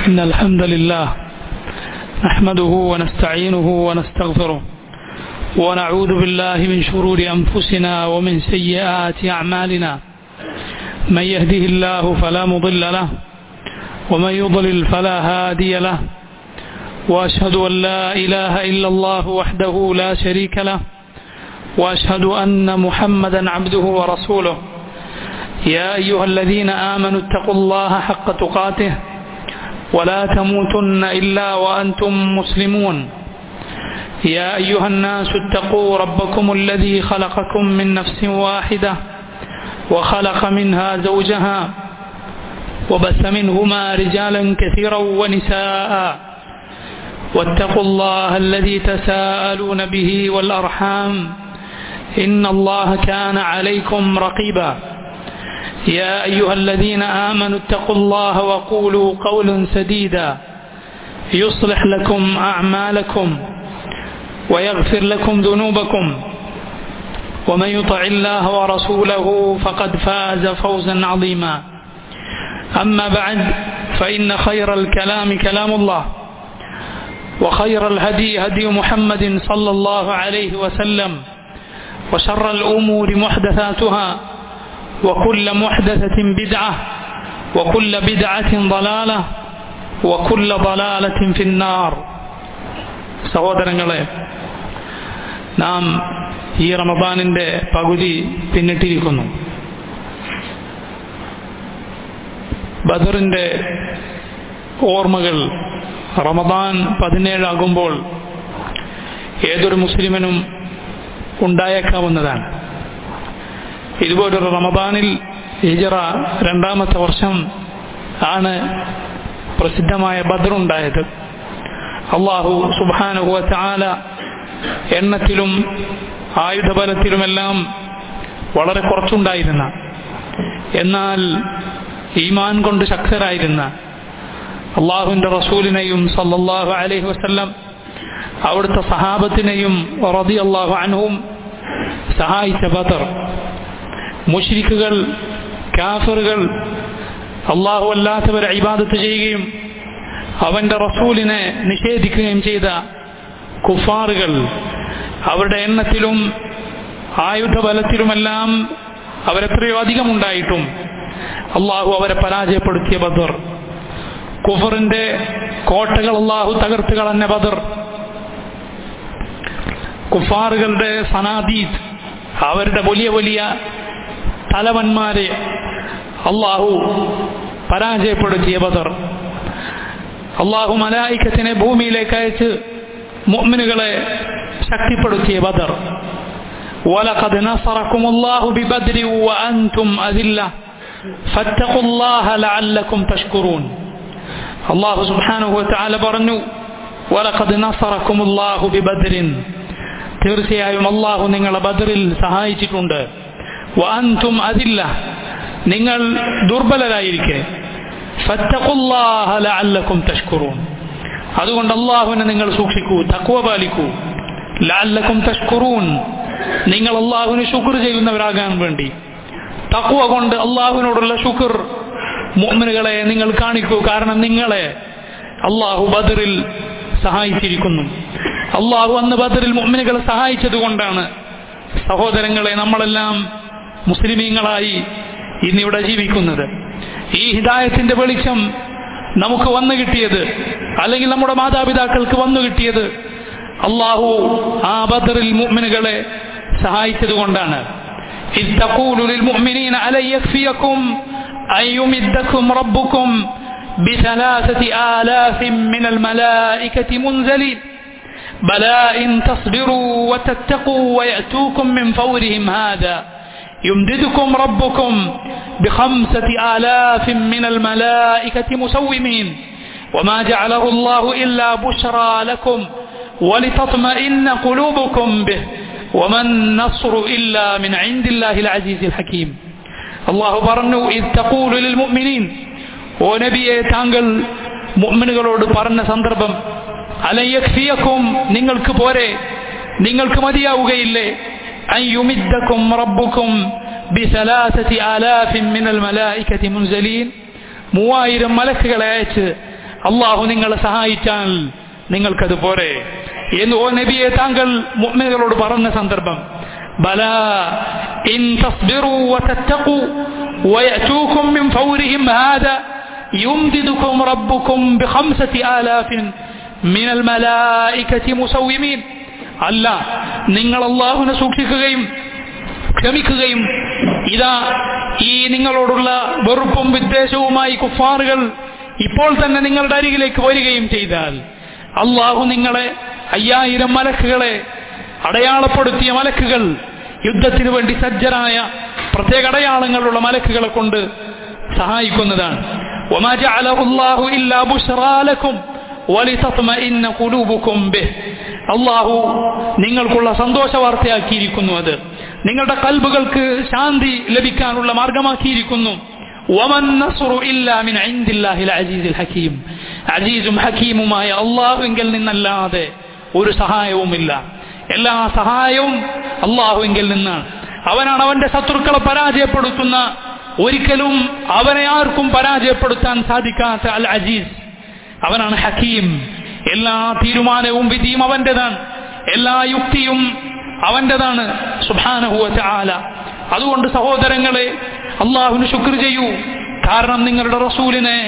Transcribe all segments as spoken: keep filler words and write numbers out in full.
إن الحمد لله نحمده ونستعينه ونستغفره ونعوذ بالله من شرور أنفسنا ومن سيئات أعمالنا من يهده الله فلا مضل له ومن يضلل فلا هادي له وأشهد أن لا إله إلا الله وحده لا شريك له وأشهد أن محمدا عبده ورسوله يا أيها الذين آمنوا اتقوا الله حق تقاته ولا تموتن إلا وأنتم مسلمون يا أيها الناس اتقوا ربكم الذي خلقكم من نفس واحدة وخلق منها زوجها وبث منهما رجالا كثيرا ونساء واتقوا الله الذي تساءلون به والأرحام إن الله كان عليكم رقيبا يا أيها الذين آمنوا اتقوا الله وقولوا قولا سديدا يصلح لكم أعمالكم ويغفر لكم ذنوبكم ومن يطع الله ورسوله فقد فاز فوزا عظيما أما بعد فإن خير الكلام كلام الله وخير الهدي هدي محمد صلى الله عليه وسلم وشر الأمور محدثاتها وكل محدثة بدعة وكل بدعة ضلالة وكل ضلالة في النار. സഹോദരങ്ങളെ, നാം ഈ റമദാനിന്റെ പകുതി പിന്നിട്ടിരിക്കുന്നു. ബദറിന്റെ ഓർമ്മകൾ റമദാൻ പതിനേഴാകുമ്പോൾ ഏതൊരു മുസ്ലിമിനും ഉണ്ടായേക്കാവുന്നതാണ്. ഇതുപോലൊരു റമദാനിൽ ഹിജറ രണ്ടാമത്തെ വർഷം ആണ് പ്രസിദ്ധമായ ബദർ ഉണ്ടായത്. അല്ലാഹു സുബ്ഹാനഹു വ തആല എണ്ണത്തിലും ആയുധബലത്തിലുമെല്ലാം വളരെ കുറച്ചുണ്ടായിരുന്ന, എന്നാൽ ഈമാൻ കൊണ്ട് ശക്തരായിരുന്ന അള്ളാഹുവിന്റെ റസൂലിനെയും സല്ലല്ലാഹു അലൈഹി വസല്ലം അവിടുത്തെ സഹാബത്തിനെയും റളിയല്ലാഹു അൻഹും സഹായിച്ച ബദർ, മുശ്രിക്കുകൾ, കാഫിറുകൾ, അള്ളാഹു അല്ലാത്തവരെ ഇബാദത്ത് ചെയ്യുകയും അവന്റെ റസൂലിനെ നിഷേധിക്കുകയും ചെയ്ത കുഫാറുകൾ, അവരുടെ എണ്ണത്തിലും ആയുധബലത്തിലുമെല്ലാം അവരെത്രയോ അധികമുണ്ടായിട്ടും അള്ളാഹു അവരെ പരാജയപ്പെടുത്തിയ ബദർ, കുഫറിന്റെ കോട്ടകൾ അള്ളാഹു തകർത്ത് കളഞ്ഞ ബദർ, കുഫാറുകളുടെ സനാദീദ്, അവരുടെ വലിയ വലിയ തലവന്മാരെ അള്ളാഹു പരാജയപ്പെടുത്തിയ ബദർ, അള്ളാഹു മലായികത്തിനെ ഭൂമിയിലേക്ക് അയച്ച് മുഅ്മിനുകളെ ശക്തിപ്പെടുത്തിയ ബദർ. വലഖദ് നസറകുമുല്ലാഹു ബിബദ്രി വഅൻതും അദില്ല ഫത്തഖുല്ലാഹ ലഅല്ലകും തഷ്കുറൂൻ. അല്ലാഹു സുബ്ഹാനഹു വ തആല പറഞ്ഞു, വലഖദ് നസറകുമുല്ലാഹു ബിബദ്രിൻ, തീർച്ചയായും അല്ലാഹു നിങ്ങളെ ബദറിൽ സഹായിച്ചിട്ടുണ്ട്. വഅൻതും അദില്ല, നിങ്ങൾ ദുർബലരായിരിക്കെ. ഫത്തഖുല്ലാഹ ലഅല്ലകും തഷ്കുറൂൻ, അതുകൊണ്ട് അല്ലാഹുവിനെ നിങ്ങൾ സൂക്ഷിക്കൂ, തഖ്വ പാലിക്കൂ. ലഅല്ലകും തഷ്കുറൂൻ, നിങ്ങൾ അല്ലാഹുവിന് ശുക്ർ ചെയ്യുന്നവരാകാൻ വേണ്ടി. തഖ്വ കൊണ്ട് അല്ലാഹുവിനോടുള്ള ശുക്ർ മുഅ്മിനുകളെ നിങ്ങൾ കാണിക്കൂ. കാരണം നിങ്ങളെ അല്ലാഹു ബദറിൽ സഹായിച്ചിരിക്കുന്നു. അല്ലാഹു അന്ന് ബദറിൽ മുഅ്മിനുകളെ സഹായിച്ചത് കൊണ്ടാണ് സഹോദരങ്ങളെ നമ്മളെല്ലാം മുസ്ലിമീങ്ങളായി ഇന്നിവിടെ ജീവിക്കുന്നത്. ഈ ഹിദായത്തിന്റെ വെളിച്ചം നമുക്ക് വന്നു കിട്ടിയത്, അല്ലെങ്കിൽ നമ്മുടെ മാതാപിതാക്കൾക്ക് വന്നു കിട്ടിയത് അല്ലാഹു ആ ബദറിൽ മുഅ്മിനുകളെ സഹായിച്ചത് കൊണ്ടാണ്. إذ تقول للمؤمنين ألن يكفيكم أن يمدكم ربكم بثلاثة آلاف من الملائكة منزلين بلى إن تصبروا وتتقوا ويأتوكم من فورهم هذا يمددكم ربكم بخمسة آلاف من الملائكة مسومين وما جعله الله إلا بشرى لكم ولتطمئن قلوبكم به وما النصر إلا من عند الله العزيز الحكيم. الله പറഞ്ഞു, إذ تقول للمؤمنين, ഓ നബിയെ താങ്കൾ മുഅ്മിനുകളോട് പറഞ്ഞ സന്ദർഭം, അലൻ യക്ഫിയക്കും, നിങ്ങൾക്ക് പോരെ, നിങ്ങൾക്ക് മതിയാവുകയില്ലേ, അൻ യുമിദ്ദക്കും റബ്ബുക്കും ബിസലാസതി ആലാഫിൻ മിനൽ മലായികതി മുൻസലീൻ, മൂവായിരം മലക്കുകളെ അയച്ച് അള്ളാഹു നിങ്ങളെ സഹായിച്ചാൽ നിങ്ങൾക്കത് പോരെ എന്ന് ഓ നബിയെ താങ്കൾ മുഅ്മിനുകളോട് പറഞ്ഞ സന്ദർഭം. ബലാ ഇൻ തസ്ബിറൂ വതത്തഖൂ വയഅതൂകും മിൻ ഫൗരിഹിം ഹാദാ യുംദിദുകും റബ്ബുകും ബിഖംസതി ആലാഫിൻ മിനൽ മലായികതി മുസവ്വിമീൻ. അല്ല, നിങ്ങൾ അള്ളാഹുവിനെ സൂക്ഷിക്കുകയും ക്ഷമിക്കുകയും ഇതാ ഈ നിങ്ങളോടുള്ള വെറുപ്പും വിദ്വേഷവുമായി കുഫാറുകൾ ഇപ്പോൾ തന്നെ നിങ്ങളുടെ അരികിലേക്ക് വരികയും ചെയ്താൽ അള്ളാഹു നിങ്ങളെ അയ്യായിരം മലക്കുകളെ, അടയാളപ്പെടുത്തിയ മലക്കുകൾ, യുദ്ധത്തിനു വേണ്ടി സജ്ജരായ പ്രത്യേക അടയാളങ്ങളുള്ള മലക്കുകളെ കൊണ്ട് സഹായിക്കുന്നതാണ്. വമാ ജഅലഹു അല്ലാഹു ഇല്ലാ ബുശ്റാ ലക്കും വലിതത്മഇന്ന ഖുലൂബുകും ബിഹി. അള്ളാഹു നിങ്ങൾക്കുള്ള സന്തോഷ വാർത്തയാക്കിയിരിക്കുന്നു, അത് നിങ്ങളുടെ കൽബുകൾക്ക് ശാന്തി ലഭിക്കാനുള്ള മാർഗമാക്കിയിരിക്കുന്നു. വമൻ നസ്റു ഇല്ലാ മിൻ ഇൻദില്ലാഹിൽ അസീസിൽ ഹകീം. അസീസും ഹകീമുമായ അള്ളാഹുവിങ്കിൽ നിന്നല്ലാതെ ഒരു സഹായവുമില്ല. എല്ലാ സഹായവും അള്ളാഹുവിങ്കിൽ നിന്നാണ്. അവനാണ് അവന്റെ ശത്രുക്കളെ പരാജയപ്പെടുത്തുന്ന, ഒരിക്കലും അവനെ ആർക്കും പരാജയപ്പെടുത്താൻ സാധിക്കാത്ത അൽ അസീസ്. അവനാണ് ഹകീം. എല്ലാ തീരുമാനവും വിധിയും അവന്റേതാണ്, എല്ലാ യുക്തിയും അവന്റേതാണ് സുബ്ഹാനഹു വ തആല. അതുകൊണ്ട് സഹോദരങ്ങളെ, അള്ളാഹുവിന് ശുക്ർ ചെയ്യൂ. കാരണം നിങ്ങളുടെ റസൂലിനെ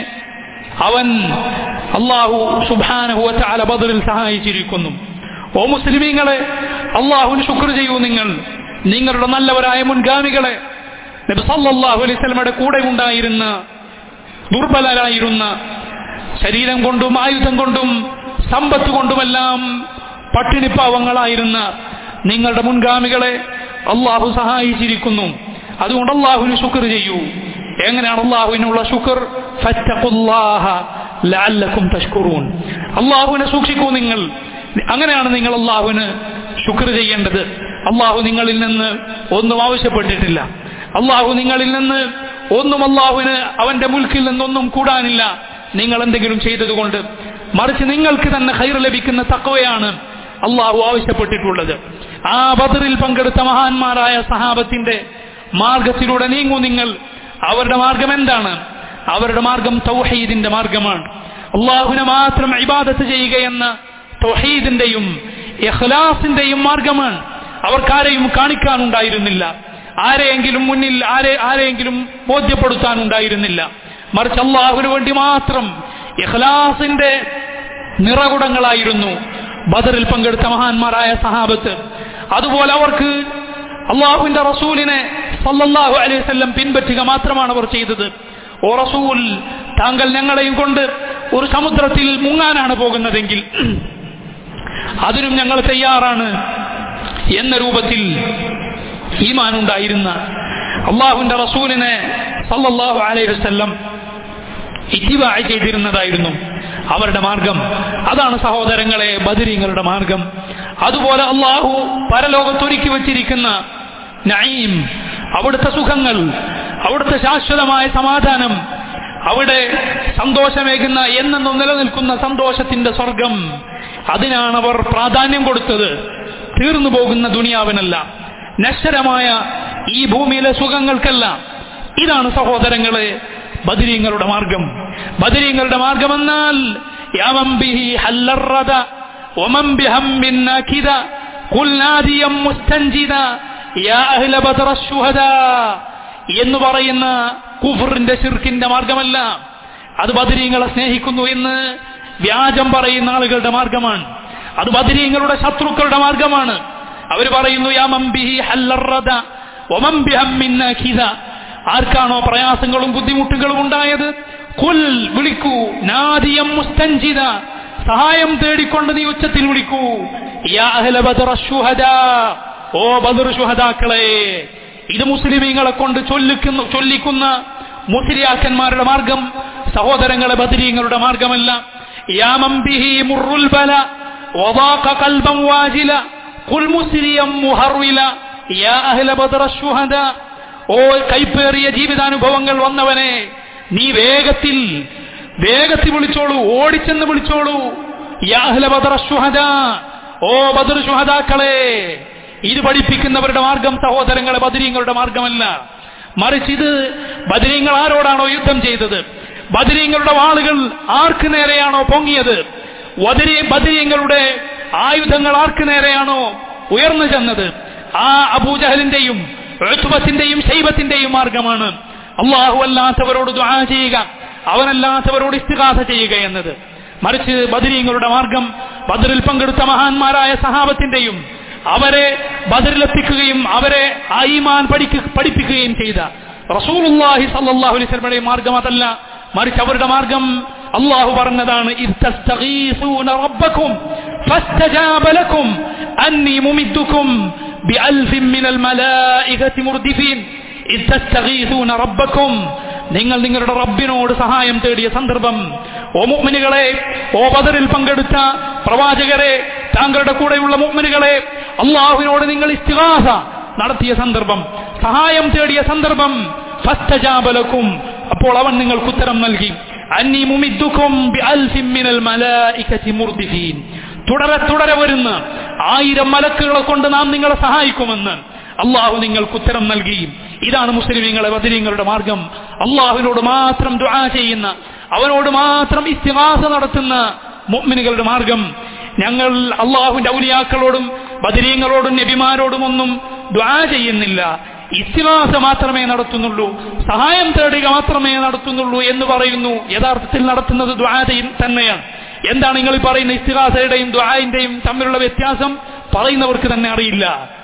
അവൻ അള്ളാഹു സുബ്ഹാനഹു വ തആല ബദറിൽ സഹായിച്ചിരിക്കുന്നു. ഓ മുസ്ലിമീങ്ങളെ, അള്ളാഹുവിന് ശുക്ർ ചെയ്യൂ. നിങ്ങൾ നിങ്ങളുടെ നല്ലവരായ മുൻഗാമികളെ, നബി സല്ലല്ലാഹു അലൈഹി വസല്ലമയുടെ കൂടെ ഉണ്ടായിരുന്ന, ദുർബലരായിരുന്ന, ശരീരം കൊണ്ടും ആയുധം കൊണ്ടും സമ്പത്ത് കൊണ്ടുമെല്ലാം പട്ടിണിപ്പാവങ്ങളായിരുന്ന നിങ്ങളുടെ മുൻഗാമികളെ അള്ളാഹു സഹായിച്ചിരിക്കുന്നു. അതുകൊണ്ട് അള്ളാഹുവിന് ശുക്ർ ചെയ്യൂ. എങ്ങനെയാണ് അള്ളാഹുവിനുള്ള ശുക്ർ? ഫത്തഖുല്ലാഹ ലഅല്ലകും തഷ്കുറൂൻ. അള്ളാഹുവിനെ സൂക്ഷിക്കൂ നിങ്ങൾ. അങ്ങനെയാണ് നിങ്ങൾ അള്ളാഹുവിന് ശുക്ർ ചെയ്യേണ്ടത്. അള്ളാഹു നിങ്ങളിൽ നിന്ന് ഒന്നും ആവശ്യപ്പെട്ടിട്ടില്ല. അള്ളാഹു നിങ്ങളിൽ നിന്ന് ഒന്നും, അള്ളാഹുവിന് അവന്റെ മുൽക്കിൽ നിന്നൊന്നും കൂടാനില്ല നിങ്ങൾ എന്തെങ്കിലും ചെയ്തതുകൊണ്ട്. മറിച്ച് നിങ്ങൾക്ക് തന്നെ ഖൈർ ലഭിക്കുന്ന തഖ്വയാണ് അള്ളാഹു ആവശ്യപ്പെട്ടിട്ടുള്ളത്. ആ ബദറിൽ പങ്കെടുത്ത മഹാന്മാരായ സഹാബത്തിന്റെ മാർഗത്തിലൂടെ നീങ്ങൂ നിങ്ങൾ. അവരുടെ മാർഗം എന്താണ്? അവരുടെ മാർഗം തൗഹീദിന്റെ മാർഗമാണ്. അള്ളാഹുവിനെ മാത്രം ഇബാദത്ത് ചെയ്യുക എന്ന തൗഹീദിന്റെയും ഇഖ്ലാസിന്റെയും മാർഗമാണ്. അവർക്കാരെയും കാണിക്കാനുണ്ടായിരുന്നില്ല, ആരെയെങ്കിലും മുന്നിൽ ആരെ ആരെയെങ്കിലും ബോധ്യപ്പെടുത്താനുണ്ടായിരുന്നില്ല. മറിച്ച് അള്ളാഹുവിന് വേണ്ടി മാത്രം ഇഖ്ലാസിന്റെ നിറകുടങ്ങളായിരുന്നു ബദറിൽ പങ്കെടുത്ത മഹാന്മാരായ സഹാബത്ത്. അതുപോലെ അവർക്ക് അള്ളാഹുവിന്റെ റസൂലിനെ സല്ലല്ലാഹു അലൈഹി വസല്ലം പിൻപറ്റുക മാത്രമാണ് അവർ ചെയ്തത്. ഓ റസൂൽ, താങ്കൾ ഞങ്ങളെയും കൊണ്ട് ഒരു സമുദ്രത്തിൽ മുങ്ങാനാണ് പോകുന്നതെങ്കിൽ അതിനും ഞങ്ങൾ തയ്യാറാണ് എന്ന രൂപത്തിൽ ഈമാനുണ്ടായിരുന്ന അള്ളാഹുവിന്റെ റസൂലിനെ സല്ലല്ലാഹു അലൈഹി വസല്ലം ഇത്തിബാ ചെയ്തിരുന്നതായിരുന്നു അവരുടെ മാർഗം. അതാണ് സഹോദരങ്ങളെ ബദരീങ്ങളുടെ മാർഗം. അതുപോലെ അള്ളാഹു പരലോകത്തൊരുക്കി വച്ചിരിക്കുന്ന നഈം, അവിടുത്തെ സുഖങ്ങൾ, അവിടുത്തെ ശാശ്വതമായ സമാധാനം, അവിടെ സന്തോഷമേകുന്ന എന്നെന്നും നിലനിൽക്കുന്ന സന്തോഷത്തിന്റെ സ്വർഗം, അതിനാണ് അവർ പ്രാധാന്യം കൊടുത്തത്. തീർന്നു പോകുന്ന ദുനിയാവിനല്ല, നശ്വരമായ ഈ ഭൂമിയിലെ സുഖങ്ങൾക്കല്ല. ഇതാണ് സഹോദരങ്ങളെ ബദരീങ്ങളുടെ മാർഗം. ബദരീങ്ങളുടെ മാർഗം എന്നാൽ യാ മൻ ബിഹി ഹല്ലറദ വമൻ ബിഹമ്മിൻ നാകിദ ഖുൽ നാദിയം മുസ്തൻജിദ യാ അഹ്ല ബദർ അശ്ശുഹദാ എന്ന് പറയുന്ന കുഫറിന്റെ ശിർക്കിന്റെ മാർഗമല്ല. അത് ബദരീങ്ങളെ സ്നേഹിക്കുന്നു എന്ന് വ്യാജം പറയുന്ന ആളുകളുടെ മാർഗമാണ്. അത് ബദരീങ്ങളുടെ ശത്രുക്കളുടെ മാർഗമാണ്. അവർ പറയുന്നു യാ മൻ ബിഹി ഹല്ലറദ വമൻ ബിഹമ്മിൻ നാകിദ, ആർക്കാണോ പ്രയാസങ്ങളും ബുദ്ധിമുട്ടുകളും ഉണ്ടായത്, ഖുൽ വിളിക്കൂ, നാദിയം മുസ്തൻജിദ, സഹായം തേടിക്കൊണ്ട് നീ ഉച്ചത്തിൽ വിളിക്കൂ, യാ അഹ്ല ബദർ അശ്ശുഹദാ, ഓ ബദർ ശുഹദാക്കളെ. ഇത് മുസ്ലിമീങ്ങളെ കൊണ്ട് ചൊല്ലിക്കുന്ന ചൊല്ലിക്കുന്ന മുസ്ലിയാക്കന്മാരുടെ മാർഗം സഹോദരങ്ങളെ ബദരീങ്ങളുടെ മാർഗമല്ല. യാ മൻ ബിഹി മുർറുൽ ബല വദാഖ ഖൽബൻ വാജില ഖുൽ മുസ്ലിയം മുഹർവില യാ അഹ്ല ബദർ അശ്ശുഹദാ, ഓ കൈപ്പേറിയ ജീവിതാനുഭവങ്ങൾ വന്നവനെ, നീ വേഗത്തിൽ വേഗത്തിൽ വിളിച്ചോളൂ, ഓടിച്ചെന്ന് വിളിച്ചോളൂ, യാ അഹ്ല ബദർ അശ്ശുഹദാ, ഓ ബദർ ശുഹദാക്കളെ. ഇത് പഠിപ്പിക്കുന്നവരുടെ മാർഗം സഹോദരങ്ങളെ ബദരീങ്ങളുടെ മാർഗമല്ല. മറിച്ച് ഇത് ബദരീങ്ങൾ ആരോടാണോ യുദ്ധം ചെയ്തത്, ബദരീങ്ങളുടെ വാളുകൾ ആർക്ക് നേരെയാണോ പൊങ്ങിയത്, ബദരീങ്ങളുടെ ആയുധങ്ങൾ ആർക്ക് നേരെയാണോ ഉയർന്നു ചെന്നത്, ആ അബൂജഹലിന്റെയും ഉത്ബത്തിന്റെയും ശൈബത്തിന്റെയും മാർഗമാണ് അള്ളാഹു അല്ലാത്തവരോട് ദുആ ചെയ്യുക, അവനല്ലാത്തവരോട് ഇസ്തിഗാസ ചെയ്യുക എന്നത്. മറിച്ച് ബദരീങ്ങളുടെ മാർഗം ബദറിൽ പങ്കെടുത്ത മഹാന്മാരായ സഹാബത്തിന്റെയും അവരെ ബദറിലെത്തിക്കുകയും അവരെ ആ ഈമാൻ പഠിപ്പിക്കുകയും ചെയ്ത റസൂലുള്ളാഹി സ്വല്ലല്ലാഹു അലൈഹി വസല്ലമയുടെ മാർഗം അതല്ല. മറിച്ച് അവരുടെ മാർഗം അല്ലാഹു പറഞ്ഞതാണ്, ഇസ്തസ്തഗീസൂന റബ്ബക്കും ഫസ്തജാബ ലക്കും അന്നി മുമിദ്ദുക്കും ബിഅൽഫിൻ മിനൽ മലായികതി മുർദിഫീൻ. ഇസ്തസ്തഗീസൂന റബ്ബക്കും, നിങ്ങൾ നിങ്ങളുടെ റബ്ബിനോട് സഹായം തേടിയ സന്ദർഭം. ഓ മുഅ്മിനുകളെ, ഓ ബദറിൽ പങ്കെടുത്ത പ്രവാചകരെ, താങ്കളുടെ കൂടെയുള്ള മുഅ്മിനുകളെ, അല്ലാഹുവിനോട് നിങ്ങൾ ഇസ്തിഗാസ നടത്തിയ സന്ദർഭം, സഹായം തേടിയ സന്ദർഭം. ഫസ്തജാബ ലക്കും, അപ്പോൾ അവൻ നിങ്ങൾക്ക് ഉത്തരം നൽകി. അന്നി മുമിദ്ദുക്കും ബിഅൽഫിൻ മിനൽ മലായികതി മുർദിഫീൻ, തുടരെ തുടരെ വരുന്ന ആയിരം മലക്കുകളെ കൊണ്ട് നാം നിങ്ങളെ സഹായിക്കുമെന്ന് അള്ളാഹു നിങ്ങൾക്ക് ഉത്തരം നൽകി. ഇതാണ് മുസ്ലിമീങ്ങളെ ബദരീങ്ങളുടെ മാർഗം. അള്ളാഹുവിനോട് മാത്രം ദുആ ചെയ്യുന്ന, അവനോട് മാത്രം ഇസ്തിഗാസ നടത്തുന്ന മുഅ്മിനുകളുടെ മാർഗം. ഞങ്ങൾ അള്ളാഹുവിന്റെ ഔലിയാക്കളോടും ബദരീങ്ങളോടും നബിമാരോടും ഒന്നും ദുആ ചെയ്യുന്നില്ല, ഇസ്തിഗാസ മാത്രമേ നടത്തുന്നുള്ളൂ, സഹായം തേടുക മാത്രമേ നടത്തുന്നുള്ളൂ എന്ന് പറയുന്നു. യഥാർത്ഥത്തിൽ നടത്തുന്നത് ദുആ തന്നെയാണ്. എന്താണ് നിങ്ങൾ ഈ പറയുന്ന ഇസ്തിഗാസയുടെയും ദുആഇന്റെയും തമ്മിലുള്ള വ്യത്യാസം? പറയുന്നവർക്ക് തന്നെ അറിയില്ല.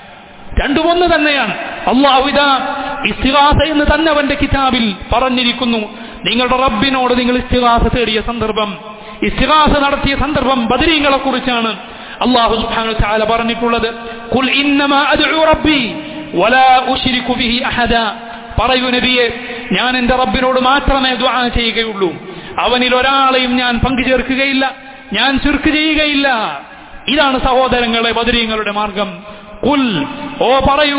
രണ്ടും ഒന്ന് തന്നെയാണ്. അല്ലാഹു ഇദാ ഇസ്തിഗാസ എന്ന് തന്നെ അവന്റെ കിതാബിൽ പറഞ്ഞിരിക്കുന്നു. നിങ്ങളുടെ റബ്ബിനോട് നിങ്ങൾ ഇസ്തിഗാസ തേടിയ സന്ദർഭം, ഇസ്തിഗാസ നടത്തിയ സന്ദർഭം ബദരീങ്ങളെ കുറിച്ചാണ് അല്ലാഹു സുബ്ഹാനഹു വ തആല പറഞ്ഞിട്ടുള്ളത്. ഖുൽ ഇന്നമാ അദ്ഉ റബ്ബി വലാ ഉശ്രികു ബിഹി അഹദ. പറയൂ നബിയെ, ഞാൻ എന്റെ റബ്ബിനോട് മാത്രമേ ദുആ ചെയ്യുകയുള്ളൂ, അവനിൽ ഒരാളെയും ഞാൻ പങ്കുചേർക്കുകയില്ല, ഞാൻ ശിർക്ക് ചെയ്യുകയില്ല. ഇതാണ് സഹോദരങ്ങളെ ബദരീങ്ങളുടെ മാർഗം. ഖുൽ, ഓ പറയൂ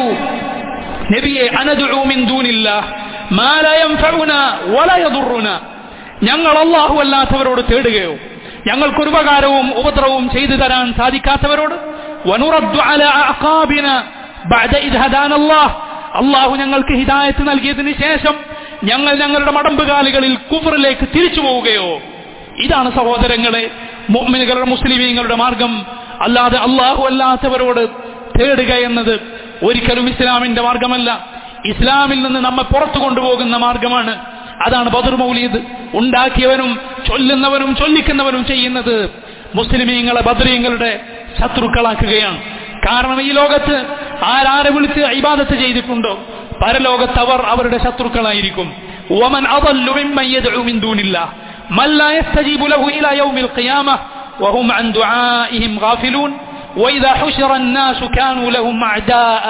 നബിയെ, അനദ്ഉ മിൻ ദൂനില്ലാഹ് മാ ലാ യൻഫഉനാ വലാ യദുറുനാ. ഞങ്ങൾ അല്ലാഹു അല്ലാത്തവരോട് തേടുകയോ ഞങ്ങൾക്കൊരു ഉപകാരവും ഉപദ്രവവും ചെയ്തു തരാൻ സാധിക്കാത്തവരോട്, വനുറദ്ദു അലാ അഖാബിനാ ബഅദ ഇദ് ഹദാനല്ലാഹ്, അല്ലാഹു ഞങ്ങൾക്ക് ഹിദായത്ത് നൽകിയതിനു ശേഷം ഞങ്ങൾ ഞങ്ങളുടെ മടമ്പുകാലുകളിൽ കുഫറിലേക്ക് തിരിച്ചു പോവുകയോ? ഇതാണ് സഹോദരങ്ങളെ മുഅ്മിനുകളുടെ മുസ്ലിമീങ്ങളുടെ മാർഗം. അല്ലാതെ അല്ലാഹു അല്ലാത്തവരോട് തേടുക എന്നത് ഒരിക്കലും ഇസ്ലാമിന്റെ മാർഗമല്ല, ഇസ്ലാമിൽ നിന്ന് നമ്മെ പുറത്തു കൊണ്ടുപോകുന്ന മാർഗമാണ്. അതാണ് ബദർ മൗലിദ് ഉണ്ടാക്കിയവനും ചൊല്ലുന്നവനും ചൊല്ലിക്കുന്നവനും ചെയ്യുന്നത്. മുസ്ലിമീങ്ങളെ ബദരീങ്ങളുടെ ശത്രുക്കളാക്കുകയാണ്. കാരണം ഈ ലോകത്ത് ആരാരെ വിളിച്ച് ഇബാദത്ത് ചെയ്തിട്ടുണ്ടോ പരലോകത്ത് അവർ അവരുടെ ശത്രുക്കളായിരിക്കും. വമൻ അദല്ലു മിമ്മൻ യദ്ഉ മിൻ ദൂനില്ലാഹ് മൻ ലാ യസ്തജീബു ലഹു ഇലാ യൗമിൽ ഖിയാമഹ് വഹും അൻ ദുആഇഹിം ഗാഫിലൂൻ വഇദാ ഹുശിറ الناس كانوا لهم أعداء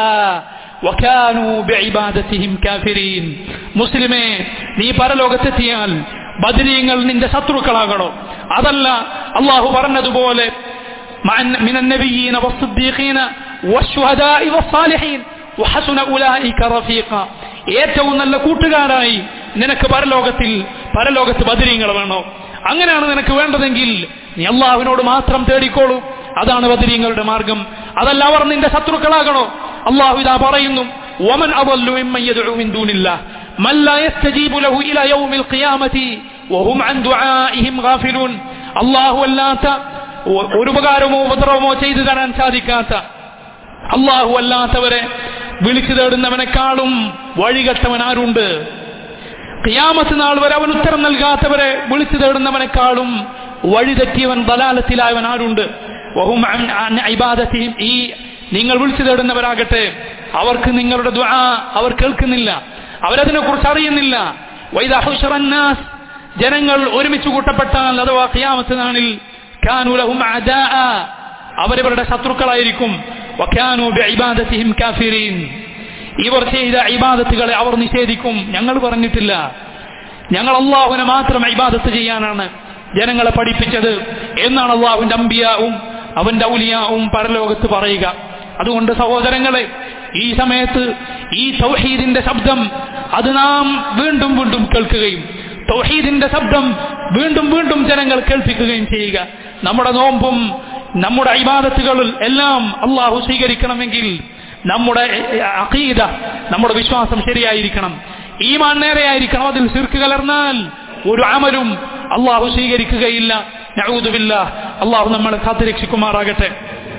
وكانوا بعبادتهم كافرين. മുസ്ലിമേ, നീ പരലോകത്തെത്തിയാൽ ബദരീങ്ങൾ നിന്റെ ശത്രുക്കളാകണോ? അതല്ല അല്ലാഹു പറഞ്ഞതുപോലെ മിനൻ നബിയ്യീന വസ്സിദ്ദീഖീന വശുഹദാഇ വസ്സാലിഹീൻ വഹസുന ഉലൈക റഫീഖ. ഏറ്റവും നല്ല കൂട്ടുകാരായി നിനക്ക് പരലോകത്തിൽ പരലോകത്ത് ബദരീങ്ങൾ വേണോ? അങ്ങനെയാണ് നിനക്ക് വേണ്ടതെങ്കിൽ നീ അല്ലാഹുവിനോട് മാത്രം തേടിക്കോളൂ. അതാണ് ബദരീങ്ങളുടെ മാർഗം. അതല്ല അവർ നിന്റെ ശത്രുക്കളാകണോ? അല്ലാഹു ഇതാ പറയുന്നു, വമൻ അദല്ലു മിമ്മൻ യദ്ഉ മിൻ ദൂനില്ലാഹ് മൻ ലാ യസ്തജീബു ലഹു ഇലാ യൗമിൽ ഖിയാമത്തി വഹും അൻ ദുആഇഹിം ഗാഫിലൂൻ. അല്ലാഹു അല്ലാത്ത ഒരു ഉപകാരമോ ഉപദ്രവമോ ചെയ്തു തരാൻ സാധിക്കാത്ത, അല്ലാഹു അല്ലാത്തവരെ വിളിച്ചു തേടുന്നവനെക്കാളും വഴികെട്ടവൻ ആരുണ്ട്? ഖിയാമത്ത് നാൾ വരെ അവൻ ഉത്തരം നൽകാത്തവരെ വിളിച്ചു തേടുന്നവനെക്കാളും വഴിതെറ്റിയവൻ ദലാലത്തിലായവൻ ആരുണ്ട്? വഹും അൻ ഇബാദത്തിഹിം, ഈ നിങ്ങൾ വിളിച്ചു തേടുന്നവരാകട്ടെ അവർക്ക് നിങ്ങളുടെ ദുആ അവർ കേൾക്കുന്നില്ല, അവരതിനെ കുറിച്ച് അറിയുന്നില്ല. വഇദാ ഹുശിറ الناس, ജനങ്ങൾ ഒരുമിച്ച് കൂട്ടപ്പെട്ടാൽ അഥവാ ഖിയാമത്ത് നാളിൽ കാനൂ ലഹും അദാഅ, അവരവരുടെ ശത്രുക്കളായിരിക്കും. വകാനൂ ബിഇബാദത്തിഹിം കാഫിരീൻ, ഇവർ ചെയ്ത ഇബാദത്തുകളെ അവർ നിഷേധിക്കും. ഞങ്ങൾ പറഞ്ഞിട്ടില്ല, ഞങ്ങൾ അല്ലാഹുവിനെ മാത്രം ഇബാദത്ത് ചെയ്യാനാണ് ജനങ്ങളെ പഠിപ്പിച്ചത് എന്നാണ് അല്ലാഹുവിന്റെ അംബിയാവും അവന്റെ ഔലിയാവും പരലോകത്ത് പറയുക. അതുകൊണ്ട് സഹോദരങ്ങളെ, ഈ സമയത്ത് ഈ തൗഹീദിന്റെ ശബ്ദം അത് നാം വീണ്ടും വീണ്ടും കേൾക്കുകയും തൗഹീദിന്റെ ശബ്ദം വീണ്ടും വീണ്ടും ജനങ്ങൾ കേൾപ്പിക്കുകയും ചെയ്യുക. നമ്മുടെ നോമ്പും നമ്മുടെ ഇബാദത്തുകളിൽ എല്ലാം അല്ലാഹു സ്വീകരിക്കണമെങ്കിൽ നമ്മുടെ അഖീദ, നമ്മുടെ വിശ്വാസം ശരിയായിരിക്കണം, ഈമാൻ നേരെയായിരിക്കണം. അതിൽ ശിർക്ക് കലർന്നാൽ ഒരു അമലും അള്ളാഹു സ്വീകരിക്കുകയില്ല. നഊദു ബില്ലാഹ്. അള്ളാഹു നമ്മളെ കാത്തുരക്ഷിക്കുമാറാകട്ടെ.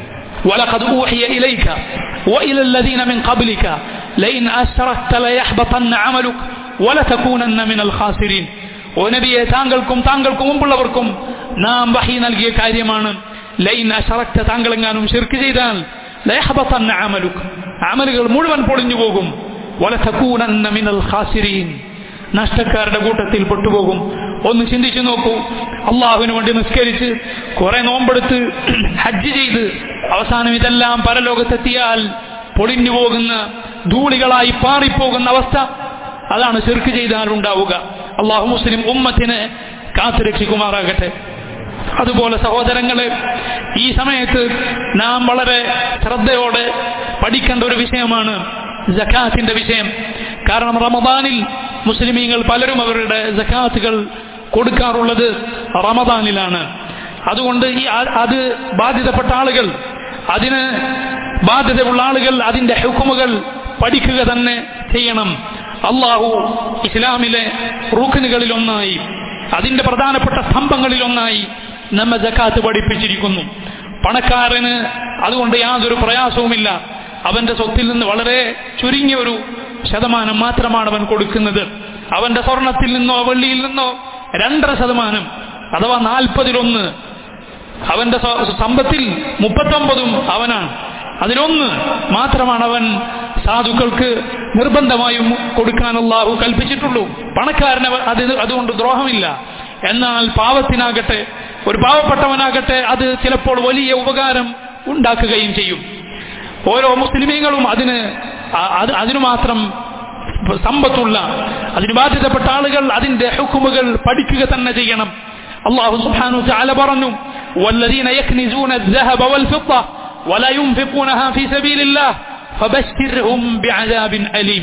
ولقد أوحي إليك وإلى الذين من قبلك لئن أشركت ليحبطن عملك ولتكونن من الخاسرين. ഓ നബിയെ, താങ്കൾക്കും താങ്കൾക്കും മുമ്പുള്ളവർക്കും നാം വഹി നൽകിയ കാര്യമാണ്. ലൈൻ അശറക്ത, താങ്കളെങ്ങാനും ശിർക്ക് ചെയ്താൽ ലയഹ്ബതന്ന അമലുക്, അമലുകൾ മുഴുവൻ പൊളിഞ്ഞു പോകും. വലതകൂനന്ന മിനൽ ഖാസിരീൻ, നഷ്ടക്കാരുടെ കൂട്ടത്തിൽ പെട്ടുപോകും. ഒന്ന് ചിന്തിച്ചു നോക്കൂ. അള്ളാഹുവിന് വേണ്ടി നിസ്കരിച്ച് കുറെ നോമ്പെടുത്ത് ഹജ്ജ് ചെയ്ത് അവസാനം ഇതെല്ലാം പരലോകത്തെത്തിയാൽ പൊളിഞ്ഞു പോകുന്ന ധൂളികളായി പാറിപ്പോകുന്ന അവസ്ഥ, അതാണ് ശിർക്ക് ചെയ്താൽ ഉണ്ടാവുക. അള്ളാഹു മുസ്ലിം ഉമ്മത്തിനെ കാത്തുരക്ഷിക്കുമാറാകട്ടെ. അതുപോലെ സഹോദരങ്ങളെ, ഈ സമയത്ത് നാം വളരെ ശ്രദ്ധയോടെ പഠിക്കേണ്ട ഒരു വിഷയമാണ് സകാത്തിന്റെ വിഷയം. കാരണം റമദാനിൽ മുസ്ലിമീങ്ങൾ പലരും അവരുടെ സകാത്തുകൾ കൊടുക്കാറുള്ളത് റമദാനിലാണ്. അതുകൊണ്ട് ഈ അത് ബാധ്യതപ്പെട്ട ആളുകൾ, അതിന് ബാധ്യതയുള്ള ആളുകൾ അതിന്റെ ഹുക്കുമുകൾ പഠിക്കുക തന്നെ ചെയ്യണം. അള്ളാഹു ഇസ്ലാമിലെ റുക്നുകളിലൊന്നായി, അതിന്റെ പ്രധാനപ്പെട്ട സ്തംഭങ്ങളിലൊന്നായി നമ്മെ സകാത്ത് പഠിപ്പിച്ചിരിക്കുന്നു. പണക്കാരന് അതുകൊണ്ട് യാതൊരു പ്രയാസവുമില്ല. അവന്റെ സ്വത്തിൽ നിന്ന് വളരെ ചുരുങ്ങിയ ഒരു ശതമാനം മാത്രമാണ് അവൻ കൊടുക്കുന്നത്. അവന്റെ സ്വർണത്തിൽ നിന്നോ വെള്ളിയിൽ നിന്നോ രണ്ടര ശതമാനം അഥവാ നാൽപ്പതിലൊന്ന്, അവന്റെ സമ്പത്തിൽ മുപ്പത്തൊമ്പതും അവനാണ്. അതിലൊന്ന് മാത്രമാണ് അവൻ സാധുക്കൾക്ക് നിർബന്ധമായും കൊടുക്കാൻ അല്ലാഹു കൽപ്പിച്ചിട്ടുള്ളൂ. പണക്കാരന് അത് അതുകൊണ്ട് ദ്രോഹമില്ല. എന്നാൽ പാവത്തിനാകട്ടെ, ഒരു പാവപ്പെട്ടവനാകട്ടെ, അത് ചിലപ്പോൾ വലിയ ഉപകാരം ഉണ്ടാക്കുകയും ചെയ്യും. ഓരോ മുസ്ലിമീങ്ങളും അതിന് അതിനു മാത്രം സമ്പത്തുള്ള, അതിന് ബാധ്യതപ്പെട്ട ആളുകൾ അതിന്റെ ഹുക്കുമുകൾ പഠിക്കുക തന്നെ ചെയ്യണം. അല്ലാഹു സുബ്ഹാനഹു വതആല പറഞ്ഞു, വല്ലദീന യക്നിസൂന الذهب والفضة ولا ينفقونها في سبيل الله فبشرهم بعذاب أليم.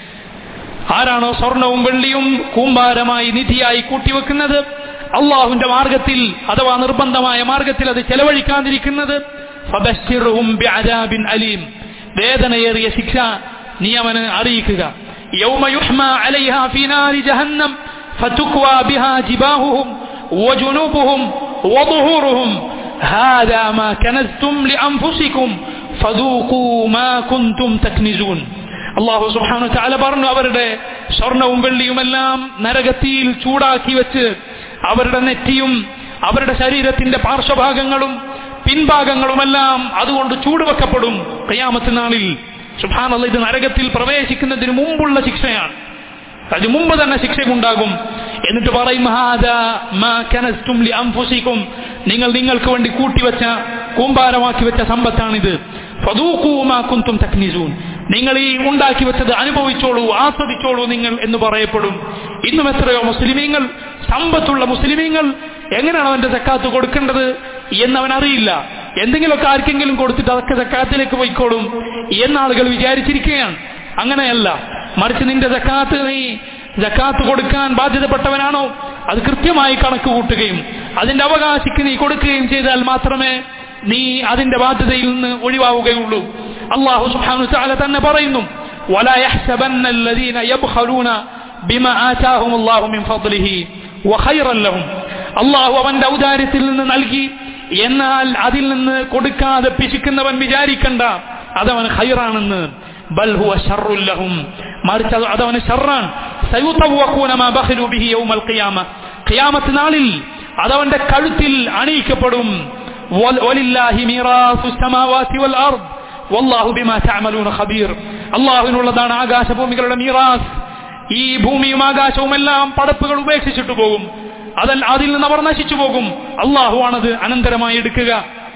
ആരാണോ സ്വർണവും വെള്ളിയും കൂമ്പാരമായി നിധിയായി കൂട്ടിവെക്കുന്നത്, അള്ളാഹുവിന്റെ മാർഗത്തിൽ അഥവാ നിർബന്ധമായ മാർഗത്തിൽ അത് ചെലവഴിക്കാതിരിക്കുന്നത്, ഫബശ്ശിർഹും ബിഅദാബിൻ അലീം, വേദനയേറിയ ശിക്ഷ നീ അവന് അറിയിക്കുക. യൗമ യുഹ്മാ അലൈഹാ ഫീ നാരി ജഹന്നം ഫതുക്വാ ബിഹാ ജിബാഹുഹും വജുനൂബുഹും വദുഹൂറുഹും ഹാദാ മാ കനസ്തും ലിഅൻഫുസികും ഫദൂഖൂ മാ കുൻതും തക്നിസൂൻ. അല്ലാഹു സുബ്ഹാനഹു വതആല പറഞ്ഞു, അവരുടെ സ്വർണവും വെള്ളിയുമെല്ലാം നരകത്തിയിൽ ചൂടാക്കി വെച്ച് അവരുടെ നെറ്റിയും അവരുടെ ശരീരത്തിന്റെ പാർശ്വഭാഗങ്ങളും പിൻഭാഗങ്ങളുമെല്ലാം അതുകൊണ്ട് ചൂടുവെക്കപ്പെടും ഖിയാമത്ത് നാളിൽ. സുബ്ഹാനല്ലാഹ്, ഇത് നരകത്തിൽ പ്രവേശിക്കുന്നതിന് മുമ്പുള്ള ശിക്ഷയാണ്. അതിന് മുമ്പ് തന്നെ ശിക്ഷയുണ്ടാകും. എന്നിട്ട് പറയും, ഹാദാ മാ കനസ്തും ലിഅൻഫുസികും, നിങ്ങൾ നിങ്ങൾക്ക് വേണ്ടി കൂട്ടിവെച്ച കൂമ്പാരമാക്കി വെച്ച സമ്പത്താണിത്. ഫദൂഖൂ മാ കുൻതും തക്നിസൂൻ, നിങ്ങൾ ഈ ഉണ്ടാക്കി വെച്ചത് അനുഭവിച്ചോളൂ, ആസ്വദിച്ചോളൂ നിങ്ങൾ എന്ന് പറയപ്പെടും. ഇന്നും എത്രയോ മുസ്ലിമീങ്ങൾ, സമ്പത്തുള്ള മുസ്ലിമീങ്ങൾ, എങ്ങനെയാണ് അവന്റെ സക്കാത്ത് കൊടുക്കേണ്ടത് എന്നവൻ അറിയില്ല. എന്തെങ്കിലുമൊക്കെ ആർക്കെങ്കിലും കൊടുത്തിട്ട് അതൊക്കെ സക്കാത്തിലേക്ക് പോയിക്കോളും എന്നാളുകൾ വിചാരിച്ചിരിക്കുകയാണ്. അങ്ങനെയല്ല, മറിച്ച് നിന്റെ സക്കാത്ത്, നീ സക്കാത്ത് കൊടുക്കാൻ ബാധ്യതപ്പെട്ടവനാണോ അത് കൃത്യമായി കണക്ക് കൂട്ടുകയും അതിന്റെ അവകാശിക്ക് നീ കൊടുക്കുകയും ചെയ്താൽ മാത്രമേ നീ അതിന്റെ ബാധ്യതയിൽ നിന്ന് ഒഴിവാവുകയുള്ളൂ. അല്ലാഹു സുബ്ഹാനഹു വതആല തന്നെ പറയുന്നു, വലാ യഹ്സബന്ന അല്ലദീന യബ്ഖലൂന ബിമാ ആതാഹുമുല്ലാഹു മിൻ ഫദ്ലിഹി വഖൈറൻ ലഹും. അല്ലാഹു അവന്റെ ഔദാര്യത്തിൽ നിന്ന് നൽകി, എന്നാൽ അതിൽ നിന്ന് കൊടുക്കാതെ പിശുക്കുന്നവൻ വിചാരിക്കണ്ട അതവൻ ഖൈറാണെന്ന്. ബൽ ഹുവ ശർറുൽ ലഹും, മറിച്ച് അതവന് ശർറാണ്. സയുതവഖൂന മാ ബഖലു ബിഹി യൗമൽ ഖിയാമ, ഖിയാമത്ത് നാളിൽ അതവന്റെ കഴുത്തിൽ അണിയിക്കപ്പെടും. വലില്ലാഹി മീറാസുസ് സമാവാതി വൽ അർദ് വല്ലാഹു ബിമാ തഅമലൂന ഖബീർ. അല്ലാഹുവിനുള്ളതാണ് ആകാശഭൂമികളുടെ മീറാസ്. ഈ ഭൂമിയും ആകാശവും എല്ലാം പടപ്പുകൾ ഉപേക്ഷിച്ചിട്ട് പോകും, അതൽ അതിൽ നിന്ന് അവർ നശിച്ചു പോകും. അല്ലാഹു ആണത് അനന്തരമായി എടുക്കുക.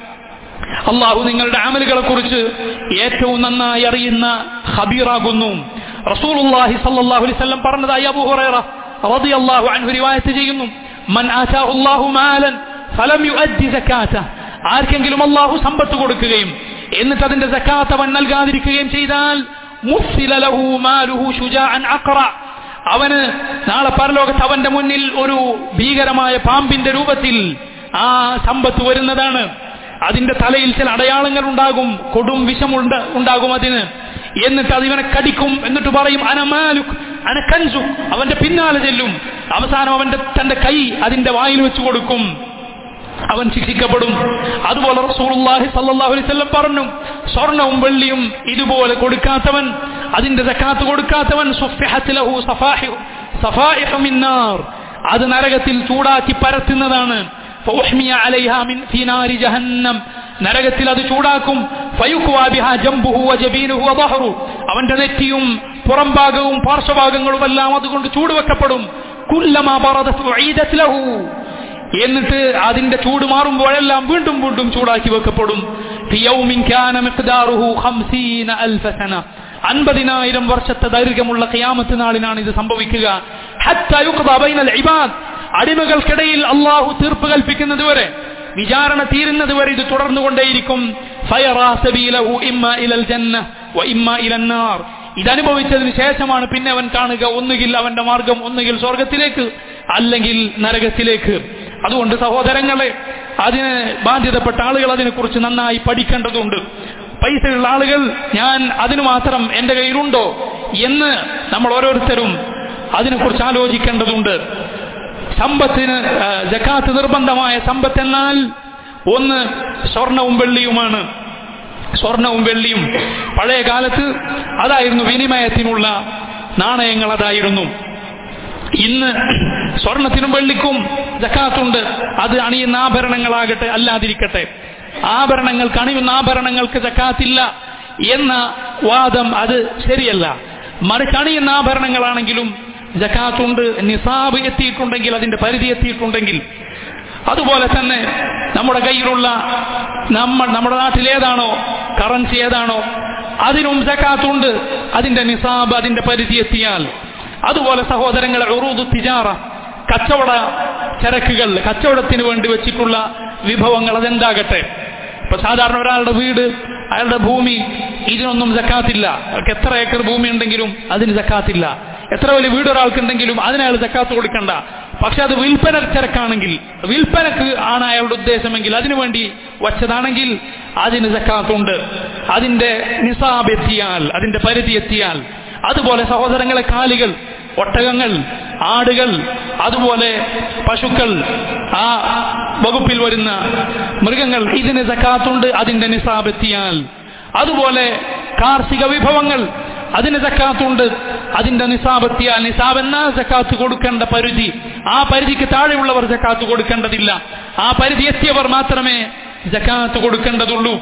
അല്ലാഹു നിങ്ങളുടെ അമലുകളെ കുറിച്ച് ഏറ്റവും നന്നായി അറിയുന്ന ഖബീറാകുന്നു. റസൂലുള്ളാഹി സ്വല്ലല്ലാഹു അലൈഹി വസല്ലം പറഞ്ഞതായി അബൂ ഹുറൈറ റളിയല്ലാഹു അൻഹു റിവായത്ത് ചെയ്യുന്നു, മൻ ആതാഹുല്ലാഹു മാലൻ ഫലം യുഅദ്ദി സകാതഹ, ആർക്കെങ്കിലും അല്ലാഹു സമ്പത്ത് കൊടുക്കുകയും എന്നിട്ട് അതിന്റെ സകാത്ത് അവൻ നൽകാതിരിക്കുകയും ചെയ്താൽ, മുസ്സില ലഹു മാലുഹു ശുജാഅൻ അഖറ, അവന് നാളെ പരലോകത്ത് അവന്റെ മുന്നിൽ ഒരു ഭീകരമായ പാമ്പിന്റെ രൂപത്തിൽ ആ സമ്പത്ത് വരുന്നതാണ്. അതിന്റെ തലയിൽ ചില അടയാളങ്ങൾ ഉണ്ടാകും, കൊടും വിഷമുണ്ട് ഉണ്ടാകും അതിന്. എന്നിട്ട് അതിവനെ കടിക്കും. എന്നിട്ട് പറയും, അനമാലുക് അനക്കൻസു, അവന്റെ പിന്നാലെ ചെല്ലും. അവസാനം അവന്റെ തന്റെ കൈ അതിന്റെ വായിൽ വെച്ച് കൊടുക്കും, അവൻ ശിക്ഷിക്കപ്പെടും. അതുപോലെ റസൂലുള്ളാഹി സ്വല്ലല്ലാഹു അലൈഹി വസല്ലം പറഞ്ഞു, സ്വർണവും വെള്ളിയും ഇതുപോലെ കൊടുക്കാത്തവൻ, അതിന്റെ സക്കാത്ത് കൊടുക്കാത്തവൻ സുഫിഹത് ലഹു സഫാഹിഹു സഫായിഹു മിൻ നാർ, അത് നരകത്തിൽ ചൂടാക്കി പരത്തുന്നതാണ്. ഫഉഹ്മിയ അലൈഹാ മിൻ ഫീ നാരി ജഹന്നം, നരകത്തിൽ അത് ചൂടാക്കും. ഫയുഖ്വാ ബിഹാ ജംബുഹു വജബീനുഹു വദഹ്റു, അവന്റെ നെറ്റിയും പുറംഭാഗവും പാർശ്വഭാഗങ്ങളും എല്ലാം അതുകൊണ്ട് ചൂടുവെക്കപ്പെടും. കുല്ലമാ ബറദത് ഉഈദത് ലഹു, എന്നിട്ട് അതിന്റെ ചൂട് മാറുമ്പോഴെല്ലാം വീണ്ടും വീണ്ടും ചൂടാക്കി വെക്കപ്പെടും. ഫി യൗമിൻ കാന മിഖ്ദാറുഹു ഖംസീന അൽഫ സന, അൻപതിനായിരം വർഷത്തെ ദൈർഘ്യമുള്ള ഖിയാമത്ത് നാളിനാണ് ഇത് സംഭവിക്കുക. ഹത്താ യുഖ്ദാ ബൈനൽ ഇബാദ്, അടിമകൾക്കിടയിൽ അല്ലാഹു തീർപ്പ് കൽപ്പിക്കുന്നത് വരെ, വിചാരണ തീരുന്നത് വരെ ഇത് തുടർന്നുകൊണ്ടേയിരിക്കും. ഫയറാ സബീലഹു ഇമ്മാ ഇലൽ ജന്ന വ ഇമ്മാ ഇലൻ നാർ, ഇതനുഭവിച്ചതിന് ശേഷമാണ് പിന്നെ അവൻ കാണുക ഒന്നുകിൽ അവന്റെ മാർഗം ഒന്നുകിൽ സ്വർഗത്തിലേക്ക് അല്ലെങ്കിൽ നരകത്തിലേക്ക്. അതുകൊണ്ട് സഹോദരങ്ങളെ, അതിന് ബാധ്യതപ്പെട്ട ആളുകൾ അതിനെക്കുറിച്ച് നന്നായി പഠിക്കേണ്ടതുണ്ട്. പൈസയുള്ള ആളുകൾ ഞാൻ അതിന് മാത്രം എന്റെ കയ്യിലുണ്ടോ എന്ന് നമ്മൾ ഓരോരുത്തരും അതിനെക്കുറിച്ച് ആലോചിക്കേണ്ടതുണ്ട്. സമ്പത്തിന് സകാത്ത് നിർബന്ധമായ സമ്പത്ത് എന്നാൽ ഒന്ന് സ്വർണവും വെള്ളിയുമാണ്. സ്വർണവും വെള്ളിയും പഴയ കാലത്ത് അതായിരുന്നു വിനിമയത്തിനുള്ള നാണയങ്ങൾ, അതായിരുന്നു. ഇന്ന് സ്വർണത്തിനും വെള്ളിക്കും സകാത്തുണ്ട്. അത് അണിയുന്ന ആഭരണങ്ങളാകട്ടെ അല്ലാതിരിക്കട്ടെ, ആഭരണങ്ങൾക്ക് അണിയുന്ന ആഭരണങ്ങൾക്ക് സകാത്തില്ല എന്ന വാദം അത് ശരിയല്ല. മറിച്ച് അണിയുന്ന ആഭരണങ്ങളാണെങ്കിലും സകാത്തുണ്ട്. നിസാബ് എത്തിയിട്ടുണ്ടെങ്കിൽ, അതിന്റെ പരിധി എത്തിയിട്ടുണ്ടെങ്കിൽ. അതുപോലെ തന്നെ നമ്മുടെ കയ്യിലുള്ള നമ്മൾ നമ്മുടെ നാട്ടിൽ ഏതാണോ കറൻസി ഏതാണോ അതിനും സകാത്തുണ്ട്, അതിന്റെ നിസാബ് അതിന്റെ പരിധി എത്തിയാൽ. അതുപോലെ സഹോദരങ്ങളെ, ഉറൂദു തിജാറ, കച്ചവട ചരക്കുകൾ, കച്ചവടത്തിന് വേണ്ടി വെച്ചിട്ടുള്ള വിഭവങ്ങൾ, അതെന്താകട്ടെ. ഇപ്പൊ സാധാരണ ഒരാളുടെ വീട്, അയാളുടെ ഭൂമി, ഇതിനൊന്നും സക്കാത്തില്ല. അവർക്ക് എത്ര ഏക്കർ ഭൂമി ഉണ്ടെങ്കിലും അതിന് സക്കാത്തില്ല. എത്ര വലിയ വീട് ഒരാൾക്കുണ്ടെങ്കിലും അതിനയാൾ സക്കാത്ത് കൊടുക്കണ്ട. പക്ഷെ അത് വിൽപ്പന ചരക്കാണെങ്കിൽ, വിൽപ്പനക്ക് ആണ് അയാളുടെ ഉദ്ദേശമെങ്കിൽ, അതിനുവേണ്ടി വച്ചതാണെങ്കിൽ അതിന് സക്കാത്തുണ്ട്, അതിന്റെ നിസാബ് എത്തിയാൽ, അതിന്റെ പരിധി എത്തിയാൽ. അതുപോലെ സഹോദരങ്ങളെ, കാലികൾ, ഒട്ടകങ്ങൾ, ആടുകൾ, അതുപോലെ പശുക്കൾ, ആ വകുപ്പിൽ വരുന്ന മൃഗങ്ങൾ, ഇതിന് സക്കാത്തുണ്ട്, അതിന്റെ നിസാബ് എത്തിയാൽ. അതുപോലെ കാർഷിക വിഭവങ്ങൾ, അതിന് സക്കാത്തുണ്ട്, അതിന്റെ നിസാബ് എത്തിയാൽ. നിസാബ് എന്നാൽ സക്കാത്ത് കൊടുക്കേണ്ട പരിധി, ആ പരിധിക്ക് താഴെയുള്ളവർ സക്കാത്ത് കൊടുക്കേണ്ടതില്ല. ആ പരിധി എത്തിയവർ മാത്രമേ സക്കാത്ത് കൊടുക്കേണ്ടതുള്ളൂ.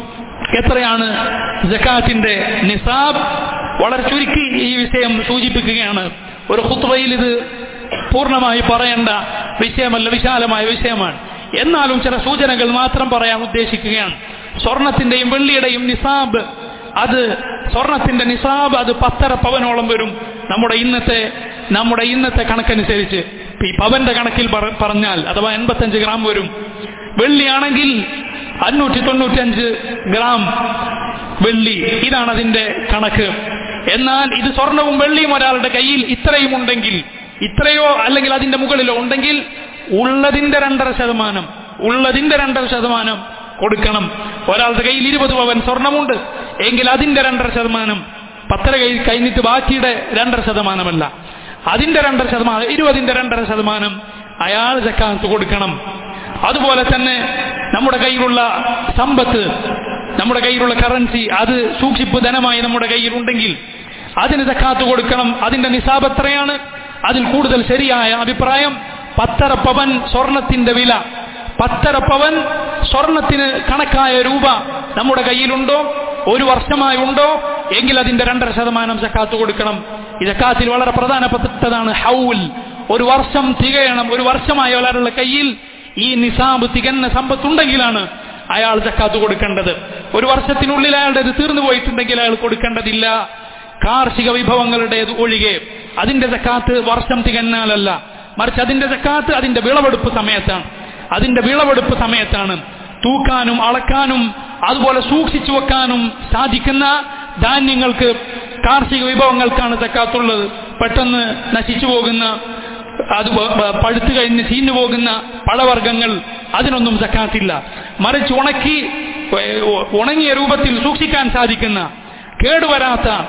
എത്രയാണ് സക്കാത്തിന്റെ നിസാബ്? വളരെ ചുരുക്കി ഈ വിഷയം സൂചിപ്പിക്കുകയാണ്. ഒരു ഖുത്ബയിൽ ഇത് പൂർണ്ണമായി പറയേണ്ട വിഷയമല്ല, വിശാലമായ വിഷയമാണ്. എന്നാലും ചില സൂചനകൾ മാത്രം പറയാൻ ഉദ്ദേശിക്കുകയാണ്. സ്വർണത്തിന്റെയും വെള്ളിയുടെയും നിസാബ്, അത് സ്വർണത്തിന്റെ നിസാബ് അത് പത്തര പവനോളം വരും. നമ്മുടെ ഇന്നത്തെ നമ്മുടെ ഇന്നത്തെ കണക്കനുസരിച്ച് ഈ പവന്റെ കണക്കിൽ പറഞ്ഞാൽ അഥവാ എൺപത്തഞ്ച് ഗ്രാം വരും. വെള്ളിയാണെങ്കിൽ അഞ്ഞൂറ്റി തൊണ്ണൂറ്റി അഞ്ച് ഗ്രാം വെള്ളി, ഇതാണ് അതിന്റെ കണക്ക്. എന്നാൽ ഇത് സ്വർണവും വെള്ളിയും ഒരാളുടെ കയ്യിൽ ഇത്രയും ഉണ്ടെങ്കിൽ, ഇത്രയോ അല്ലെങ്കിൽ അതിന്റെ മുകളിലോ ഉണ്ടെങ്കിൽ, ഉള്ളതിന്റെ രണ്ടര ശതമാനം ഉള്ളതിന്റെ രണ്ടര ശതമാനം കൊടുക്കണം. ഒരാളുടെ കയ്യിൽ ഇരുപത് പവൻ സ്വർണമുണ്ട് എങ്കിൽ അതിന്റെ രണ്ടര ശതമാനം, പത്തര കൈ കഴിഞ്ഞിട്ട് ബാക്കിയുടെ രണ്ടര ശതമാനമല്ല, അതിന്റെ രണ്ടര ശതമാനം, ഇരുപതിന്റെ രണ്ടര ശതമാനം അയാൾ സക്കാത്ത് കൊടുക്കണം. അതുപോലെ തന്നെ നമ്മുടെ കയ്യിലുള്ള സമ്പത്ത്, നമ്മുടെ കയ്യിലുള്ള കറൻസി, അത് സൂക്ഷിപ്പ് ധനമായി നമ്മുടെ കയ്യിൽ ഉണ്ടെങ്കിൽ അതിന് സക്കാത്ത് കൊടുക്കണം. അതിന്റെ നിസാബ് എത്രയാണ്? അതിൽ കൂടുതൽ ശരിയായ അഭിപ്രായം പത്തര പവൻ സ്വർണത്തിന്റെ വില, പത്തര പവൻ സ്വർണത്തിന് കണക്കായ രൂപ നമ്മുടെ കയ്യിലുണ്ടോ, ഒരു വർഷമായി ഉണ്ടോ എങ്കിൽ അതിന്റെ രണ്ടര ശതമാനം സക്കാത്ത് കൊടുക്കണം. ഈ സക്കാത്തിൽ വളരെ പ്രധാനപ്പെട്ടതാണ് ഹൗൽ. ഒരു വർഷം തികയണം. ഒരു വർഷമായി ഒരാളുടെ കയ്യിൽ ഈ നിസാബ് തികഞ്ഞ സമ്പത്തുണ്ടെങ്കിലാണ് അയാൾ സക്കാത്ത് കൊടുക്കേണ്ടത്. ഒരു വർഷത്തിനുള്ളിൽ അയാളുടെ ഇത് തീർന്നു പോയിട്ടുണ്ടെങ്കിൽ അയാൾ കൊടുക്കേണ്ടതില്ല. കാർഷിക വിഭവങ്ങളുടേത് ഒഴികെ അതിന്റെ സക്കാത്ത് വർഷം തികഞ്ഞാലല്ല, മറിച്ച് അതിന്റെ സക്കാത്ത് അതിന്റെ വിളവെടുപ്പ് സമയത്താണ്. അതിന്റെ വിളവെടുപ്പ് സമയത്താണ് തൂക്കാനും അളക്കാനും അതുപോലെ സൂക്ഷിച്ചു വെക്കാനും സാധിക്കുന്ന ധാന്യങ്ങൾക്ക്, കാർഷിക വിഭവങ്ങൾക്കാണ് സക്കാത്തുള്ളത്. പെട്ടെന്ന് നശിച്ചു പോകുന്ന, അത് പഴുത്തു കഴിഞ്ഞ് ചീഞ്ഞു പോകുന്ന പഴവർഗ്ഗങ്ങൾ, അതിനൊന്നും സക്കാത്തില്ല. മറിച്ച് ഉണക്കി ഉണങ്ങിയ രൂപത്തിൽ സൂക്ഷിക്കാൻ സാധിക്കുന്ന, കേടുവരാത്ത,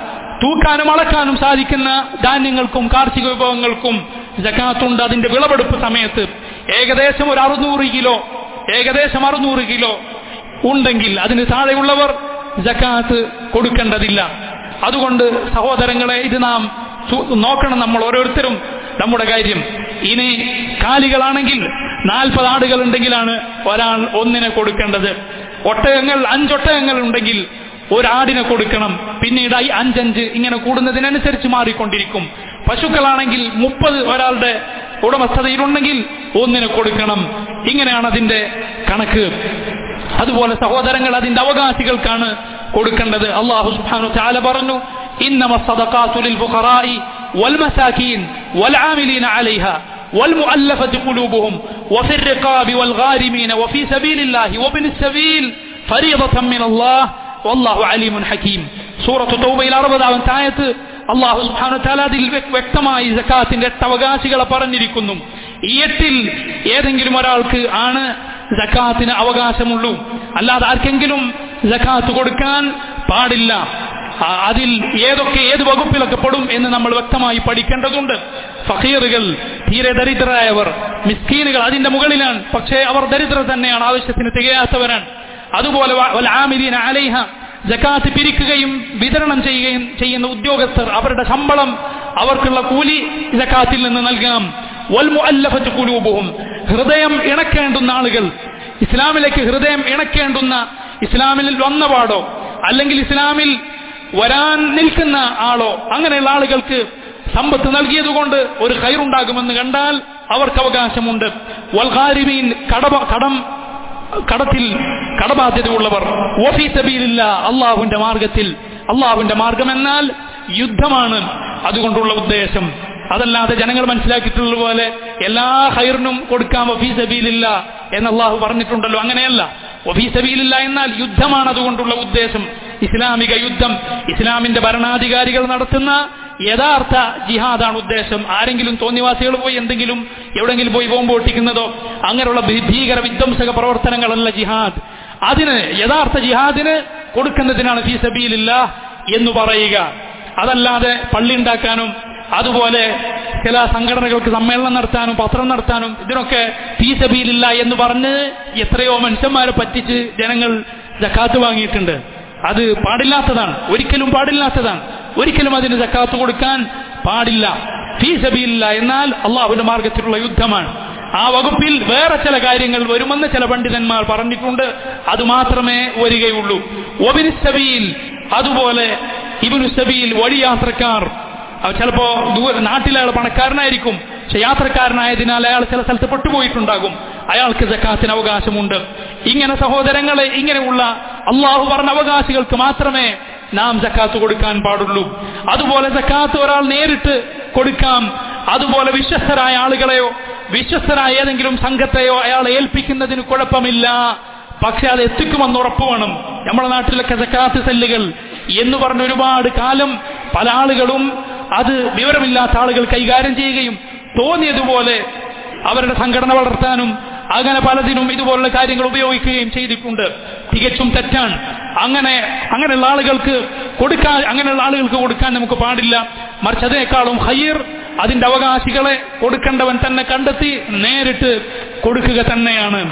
തൂക്കാനും അളക്കാനും സാധിക്കുന്ന ധാന്യങ്ങൾക്കും കാർഷിക വിഭവങ്ങൾക്കും സകാത്തുണ്ട്. അതിന്റെ വിളവെടുപ്പ് സമയത്ത് ഏകദേശം ഒരു അറുന്നൂറ് കിലോ ഏകദേശം അറുന്നൂറ് കിലോ ഉണ്ടെങ്കിൽ അതിന് താഴെയുള്ളവർ സകാത്ത് കൊടുക്കേണ്ടതില്ല. അതുകൊണ്ട് സഹോദരങ്ങളെ, ഇത് നാം നോക്കണം നമ്മൾ ഓരോരുത്തരും നമ്മുടെ കാര്യം. ഇനി കാലികളാണെങ്കിൽ നാൽപ്പത് ആടുകൾ ഉണ്ടെങ്കിലാണ് ഒരാൾ ഒന്നിനെ കൊടുക്കേണ്ടത്. ഒട്ടകങ്ങൾ അഞ്ചൊട്ടകങ്ങൾ ഉണ്ടെങ്കിൽ ഒരാടിനെ കൊടുക്കണം. പിന്നീട് അഞ്ചഞ്ച് ഇങ്ങനെ കൂടുന്നതിനനുസരിച്ച് മാറിക്കൊണ്ടിരിക്കും. പശുക്കളാണെങ്കിൽ മുപ്പത് ഒരാളുടെ ഉടമസ്ഥതയിലുണ്ടെങ്കിൽ ഒന്നിനെ കൊടുക്കണം. ഇങ്ങനെയാണ് അതിന്റെ കണക്ക്. അതുപോലെ സഹോദരങ്ങൾ, അതിന്റെ അവകാശികൾക്കാണ് കൊടുക്കേണ്ടത്. അല്ലാഹു സുബ്ഹാനഹു വ തആല പറഞ്ഞു, ഇന്നമ സദഖാതു ലിൽ ഫുഖറാഇ വൽ മസാകീൻ വൽ ആമിലീന അലൈഹാ വൽ മുഅല്ലഫതി ഖുലൂബുഹും വഫി الرقاب والغارمين وفي سبيل الله وابن السبيل فريضة من الله والله عليم حكيم. സൂറത്തു തൗബയിൽ അറുപതാമത്തെ ആയത്ത് അല്ലാഹു സുബ്ഹാനഹു വ തആല അതിൽ വ്യക്തമായി സകാത്തിന്റെ എട്ട് അവകാശികളെ പറഞ്ഞിരിക്കുന്നു. ഈ എട്ടിൽ ഏതെങ്കിലും ഒരാൾക്ക് ആണ് സകാത്തിന് അവകാശമുള്ളൂ. അല്ലാതെ ആർക്കെങ്കിലും സകാത്ത് കൊടുക്കാൻ പാടില്ല. അതിൽ ഏതൊക്കെ ഏത് വകുപ്പിലൊക്കെ പെടും എന്ന് നമ്മൾ വ്യക്തമായി പഠിക്കേണ്ടതുണ്ട്. ഫഖീറുകൾ, തീരെ ദരിദ്രരായവർ, മിസ്കീനുകൾ അതിന്റെ മുകളിലാണ്. പക്ഷേ അവർ ദരിദ്രർ തന്നെയാണ്, ആവശ്യത്തിന് തികയാത്തവരാണ്. അതുപോലെ വൽ ആമിലീന അലൈഹ, സകാത്ത് പിരിക്കുകയും വിതരണം ചെയ്യുകയും ചെയ്യുന്ന ഉദ്യോഗസ്ഥർ, അവരുടെ ശമ്പളം, അവർക്കുള്ള കൂലി സകാത്തിൽ നിന്ന് നൽകാം. വൽ മുഅല്ലഫതി ഖുലൂബുഹും, ഹൃദയം ഇണക്കേണ്ടുന്ന ആളുകൾ, ഇസ്ലാമിലേക്ക് ഹൃദയം ഇണക്കേണ്ടുന്ന, ഇസ്ലാമിൽ വന്നപാടോ അല്ലെങ്കിൽ ഇസ്ലാമിൽ വരാൻ നിൽക്കുന്ന ആളോ അങ്ങനെയുള്ള ആളുകൾക്ക് സമ്പത്ത് നൽകിയതുകൊണ്ട് ഒരു ഖൈറുണ്ടാകുമെന്ന് കണ്ടാൽ അവർക്ക് അവകാശമുണ്ട്. വൽ ഖാരിമീൻ, കടം കടം കടത്തിൽ കടബാധ്യതയുള്ളവർ. വഫീ സബീലില്ലാഹ്, അള്ളാഹുവിന്റെ മാർഗത്തിൽ. അള്ളാഹുവിന്റെ മാർഗം എന്നാൽ യുദ്ധമാണ് അതുകൊണ്ടുള്ള ഉദ്ദേശം. അതല്ലാതെ ജനങ്ങൾ മനസ്സിലാക്കിയിട്ടുള്ള പോലെ എല്ലാ ഖൈറിനും കൊടുക്കാം വഫീ സബീലില്ലാഹ് എന്ന് അള്ളാഹു പറഞ്ഞിട്ടുണ്ടല്ലോ. അങ്ങനെയല്ല. വഫീ സബീലില്ലാഹ് എന്നാൽ യുദ്ധമാണ് അതുകൊണ്ടുള്ള ഉദ്ദേശം. ഇസ്ലാമിക യുദ്ധം, ഇസ്ലാമിന്റെ ഭരണാധികാരികൾ നടത്തുന്ന യഥാർത്ഥ ജിഹാദാണ് ഉദ്ദേശം. ആരെങ്കിലും തോന്നിവാസികൾ പോയി എന്തെങ്കിലും എവിടെങ്കിലും പോയി ബോംബ് പൊട്ടിക്കുന്നതോ അങ്ങനെയുള്ള ഭീകര വിധ്വംസക പ്രവർത്തനങ്ങളല്ല ജിഹാദ്. അതിന് യഥാർത്ഥ ജിഹാദിന് കൊടുക്കുന്നതിനാണ് ഫീ സബീലില്ലാഹ് എന്ന് പറയുക. അതല്ലാതെ പള്ളി ഉണ്ടാക്കാനും അതുപോലെ ചില സംഘടനകൾക്ക് സമ്മേളനം നടത്താനും പത്രം നടത്താനും ഇതിനൊക്കെ ഫീ സബീലില്ലാഹ് എന്ന് പറഞ്ഞ് എത്രയോ മനുഷ്യന്മാരെ പറ്റിച്ച് ജനങ്ങൾ സകാത്ത് വാങ്ങിയിട്ടുണ്ട്. അത് പാടില്ലാത്തതാണ്, ഒരിക്കലും പാടില്ലാത്തതാണ്. ഒരിക്കലും അതിന് സകാത്ത് കൊടുക്കാൻ പാടില്ല. ഫീ സബീലില്ലാഹ് എന്നാൽ അള്ളാഹുവിന്റെ മാർഗത്തിലുള്ള യുദ്ധമാണ്. ആ വകുപ്പിൽ വേറെ ചില കാര്യങ്ങൾ വരുമെന്ന് ചില പണ്ഡിതന്മാർ പറഞ്ഞിട്ടുണ്ട്. അത് മാത്രമേ വരികയുള്ളൂ. വബിന് സബീൽ, അതുപോലെ ഇബ്നു സബീൽ, വഴിയാത്രക്കാർ. ചിലപ്പോ നാട്ടിലെ അയാൾ പണക്കാരനായിരിക്കും, പക്ഷെ യാത്രക്കാരനായതിനാൽ അയാൾ ചില സ്ഥലത്ത് പെട്ടുപോയിട്ടുണ്ടാകും. അയാൾക്ക് സകാത്തിന് അവകാശമുണ്ട്. ഇങ്ങനെ സഹോദരങ്ങളെ, ഇങ്ങനെയുള്ള അള്ളാഹു പറഞ്ഞ അവകാശികൾക്ക് മാത്രമേ നാം സകാത്ത് കൊടുക്കാൻ പാടുള്ളൂ. അതുപോലെ സകാത്ത് ഒരാൾ നേരിട്ട് കൊടുക്കാം. അതുപോലെ വിശ്വസ്തരായ ആളുകളെയോ വിശ്വസ്തരായ ഏതെങ്കിലും സംഘത്തെയോ അയാൾ ഏൽപ്പിക്കുന്നതിന് കുഴപ്പമില്ല. പക്ഷെ അത് എത്തിക്കുമെന്ന് ഉറപ്പ് വേണം. നമ്മുടെ നാട്ടിലൊക്കെ സകാത്ത് സെല്ലുകൾ എന്ന് പറഞ്ഞ ഒരുപാട് കാലം പല ആളുകളും അത് വിവരമില്ലാത്ത ആളുകൾ കൈകാര്യം ചെയ്യുകയും തോന്നിയതുപോലെ അവരുടെ സംഘടന വളർത്താനും അങ്ങനെ പലതിനും ഇതുപോലുള്ള കാര്യങ്ങൾ ഉപയോഗിക്കുകയും ചെയ്തിട്ടുണ്ട്. തികച്ചും തെറ്റാണ്. അങ്ങനെ അങ്ങനെയുള്ള ആളുകൾക്ക് കൊടുക്കാൻ അങ്ങനെയുള്ള ആളുകൾക്ക് കൊടുക്കാൻ നമുക്ക് പാടില്ല. മറിച്ച് അതിനേക്കാളും ഖൈർ അതിന്റെ അവകാശികളെ കൊടുക്കേണ്ടവൻ തന്നെ കണ്ടെത്തി നേരിട്ട് കൊടുക്കുക തന്നെയാണ്.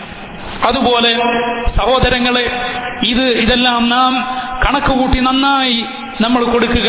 അതുപോലെ സഹോദരങ്ങളെ, ഇത് ഇതെല്ലാം നാം കണക്ക് കൂട്ടി നന്നായി നമ്മൾ കൊടുക്കുക,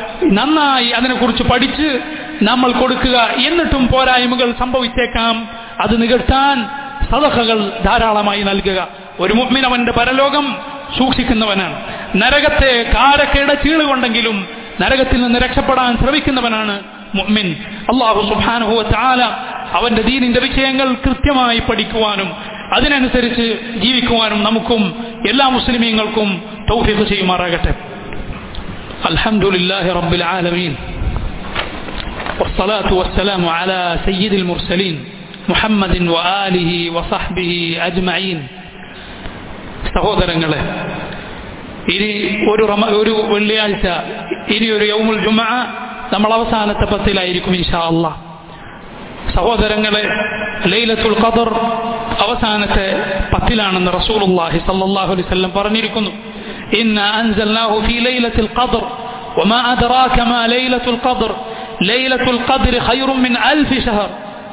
നന്നായി അതിനെക്കുറിച്ച് പഠിച്ച് നമ്മൾ കൊടുക്കുക. എന്നിട്ടും പോരായ്മകൾ സംഭവിച്ചേക്കാം. അത് നികത്താൻ സദഖകൾ ധാരാളമായി നൽകുക. ഒരു മുഅ്മിൻ അവന്റെ പരലോകം സൂക്ഷിക്കുന്നവനാണ്. നരകത്തെ കാരക്കയുടെ ചീളുകൊണ്ടെങ്കിലും നരകത്തിൽ നിന്ന് രക്ഷപ്പെടാൻ ശ്രമിക്കുന്നവനാണ് മുഅ്മിൻ. അല്ലാഹു സുബ്ഹാനഹു വ തആല അവന്റെ ദീനിന്റെ വിഷയങ്ങൾ കൃത്യമായി പഠിക്കുവാനും അതിനനുസരിച്ച് ജീവിക്കുവാനും നമുക്കും എല്ലാ മുസ്ലിമീങ്ങൾക്കും തൗഫീഖ് ചെയ്യുമാറാകട്ടെ. അൽഹംദുലില്ലാഹി റബ്ബിൽ ആലമീൻ വസ്സലാത്തു വസ്സലാമു അലാ സയ്യിദിൽ മുർസലീൻ മുഹമ്മദിൻ വആലിഹി വസഹ്ബിഹി അജ്മഈൻ. സഹോദരങ്ങളെ, ഇനി ഒരു ഒരു വെള്ളിയാഴ്ച, ഇനി ഒരു യൗമുൽ ജുമുഅ നമ്മൾ അവസാനത്തെ പത്തിലായിരിക്കും ഇൻഷാ അല്ലാഹ്. സഹോദരങ്ങളെ, ലൈലത്തുൽ ഖദർ അവസാനത്തെ പത്തിലാണെന്ന് റസൂലുള്ളാഹി സ്വല്ലല്ലാഹു അലൈഹി വസല്ലം പറഞ്ഞിരിക്കുന്നു. ഇന്നാ അൻസൽനാഹു ഫീ ലൈലത്തിൽ ഖദർ വമാ അദ്റാക മാ ലൈലത്തുൽ ഖദ്ർ ലൈലത്തുൽ ഖദ്ർ ഖൈറും മിൻ അൽഫി ഷഹർ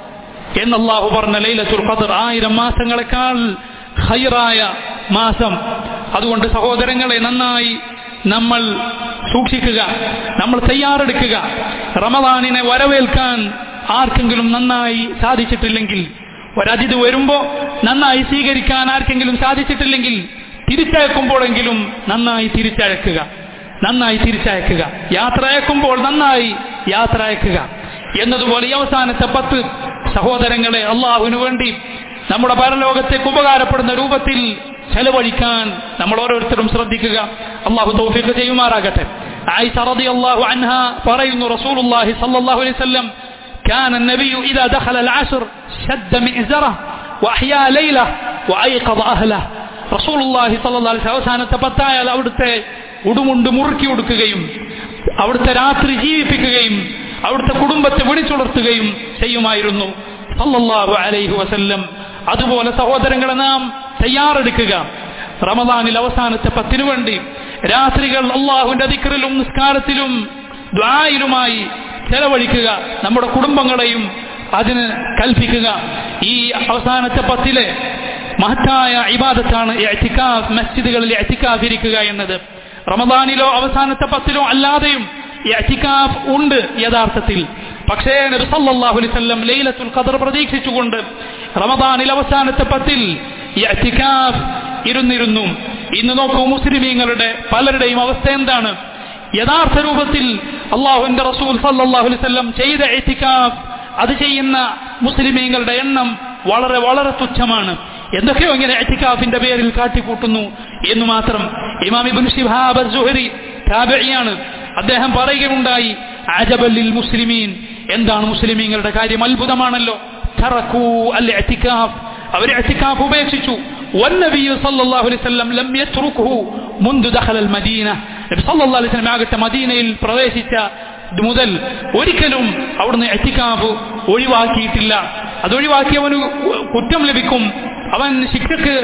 എന്ന് അല്ലാഹു പറഞ്ഞ ലൈലത്തുൽ ഖദ്ർ ആയിരം മാസങ്ങളെക്കാൾ ഖൈറായ മാസം. അതുകൊണ്ട് സഹോദരങ്ങളെ, നന്നായി നമ്മൾ സൂക്ഷിക്കുക, നമ്മൾ തയ്യാറെടുക്കുക. റമദാനിനെ വരവേൽക്കാൻ ആർക്കെങ്കിലും നന്നായി സാധിച്ചിട്ടില്ലെങ്കിൽ, ഒരതിഥി വരുമ്പോൾ നന്നായി സ്വീകരിക്കാൻ ആർക്കെങ്കിലും സാധിച്ചിട്ടില്ലെങ്കിൽ, തിരിച്ചയക്കുമ്പോഴെങ്കിലും നന്നായി തിരിച്ചയക്കുക, നന്നായി തിരിച്ചയക്കുക. യാത്ര അയക്കുമ്പോൾ നന്നായി യാത്ര അയക്കുക എന്നതുപോലെ ഈ അവസാനത്തെ പത്ത് സഹോദരങ്ങളെ അള്ളാഹുവിനു വേണ്ടി നമ്മുടെ പരലോകത്തേക്ക് ഉപകാരപ്പെടുന്ന രൂപത്തിൽ ചെലവഴിക്കാൻ നമ്മൾ ഓരോരുത്തരും ശ്രദ്ധിക്കുക. അള്ളാഹു തൗഫീഖ് ചെയ്യുമാറാകട്ടെ. ആയിഷ റളിയല്ലാഹു അൻഹ പറയുന്നു, റസൂലുള്ളാഹി സ്വല്ലല്ലാഹു അലൈഹി വസല്ലം كان النبي إذا دخل العشر شد مئزره وأحيا ليله وأيقظ أهله. റസൂലുള്ളാഹി സ്വല്ലല്ലാഹു അലൈഹി വസല്ലം അവസാനത്തെ പത്തായാൽ അവിടുത്തെ ഉടുമുണ്ട് മുറുക്കി ഉടുക്കുകയും അവിടുത്തെ രാത്രി ജീവിപ്പിക്കുകയും അവിടുത്തെ കുടുംബത്തെ വിളിച്ചുണർത്തുകയും ചെയ്യുമായിരുന്നു സല്ലല്ലാഹു അലൈഹി വസല്ലം. അതുപോലെ സഹോദരങ്ങളെ, നാം തയ്യാറെടുക്കുക. റമദാനിൽ അവസാനത്തെ പത്തിനു വേണ്ടി രാത്രികൾ അല്ലാഹുവിന്റെ ദിക്റിലും നിസ്കാരത്തിലും ദുആയിലുമായി ചെലവഴിക്കുക. നമ്മുടെ കുടുംബങ്ങളെയും അതിന് കൽപ്പിക്കുക. ഈ അവസാനത്തെ പത്തിലെ മഹത്തായ ഇബാദത്താണ് ഇഅ്തികാഫ്, മസ്ജിദുകളിൽ ഇഅ്തികാഫ് ഇരിക്കുക എന്നത്. റമദാനിലോ അവസാനത്തെ പത്തിലോ അല്ലാതെയും ഇഅ്തികാഫ് ഉണ്ട് യഥാർത്ഥത്തിൽ. പക്ഷേ നബി സല്ലല്ലാഹു അലൈഹി വസല്ലം ലൈലത്തുൽ ഖദ്ർ പ്രതീക്ഷിച്ചുകൊണ്ട് റമദാനിൽ അവസാനത്തെ പത്തിൽ ഇഅ്തികാഫ് ഇരുന്നിരുന്നു. ഇന്ന് നോക്കൂ, മുസ്ലിമീങ്ങളുടെ പലരുടെയും അവസ്ഥ എന്താണ്? യഥാർത്ഥ രൂപത്തിൽ അല്ലാഹുവിന്റെ റസൂൽ സല്ലല്ലാഹു അലൈഹി വസല്ലം ചെയ്ത ഇഅ്തികാഫ് അത് ചെയ്യുന്ന മുസ്ലിമീങ്ങളുടെ എണ്ണം വളരെ വളരെ തുച്ഛമാണ്. എന്തൊക്കെയോ ഇങ്ങനെ ഇഅ്തികാഫിന്റെ പേരിൽ കാട്ടിക്കൂട്ടുന്നു എന്ന് മാത്രം. ഇമാം ഇബ്നു ശിഹാബ് അസ്-സുഹരി താബിഈയാണ്. അദ്ദേഹം പറയുകയുണ്ടായി, അജബൽ ലിൽ മുസ്ലിമീൻ, എന്താണ് മുസ്ലിമീങ്ങളുടെ കാര്യം, അത്ഭുതമാണല്ലോ. തറകൂ അൽ ഇഅ്തികാഫ്, അവർ ഇഅ്തികാഫ് ഉപേക്ഷിച്ചു. والنبي صلى الله عليه وسلم لم يتركه منذ دخل المدينة. നബി സല്ലല്ലാഹു അലൈഹി വസല്ലം ആകട്ടെ മദീനയിൽ പ്രവേശിച്ച മുതൽ ഒരിക്കലും അവിടുന്ന് ഇഅ്തികാഫ് ഒഴിവാക്കിയിട്ടില്ല. അതൊഴിവാക്കിയവന് കുറ്റം ലഭിക്കും, അവൻ ശിക്ഷക്ക്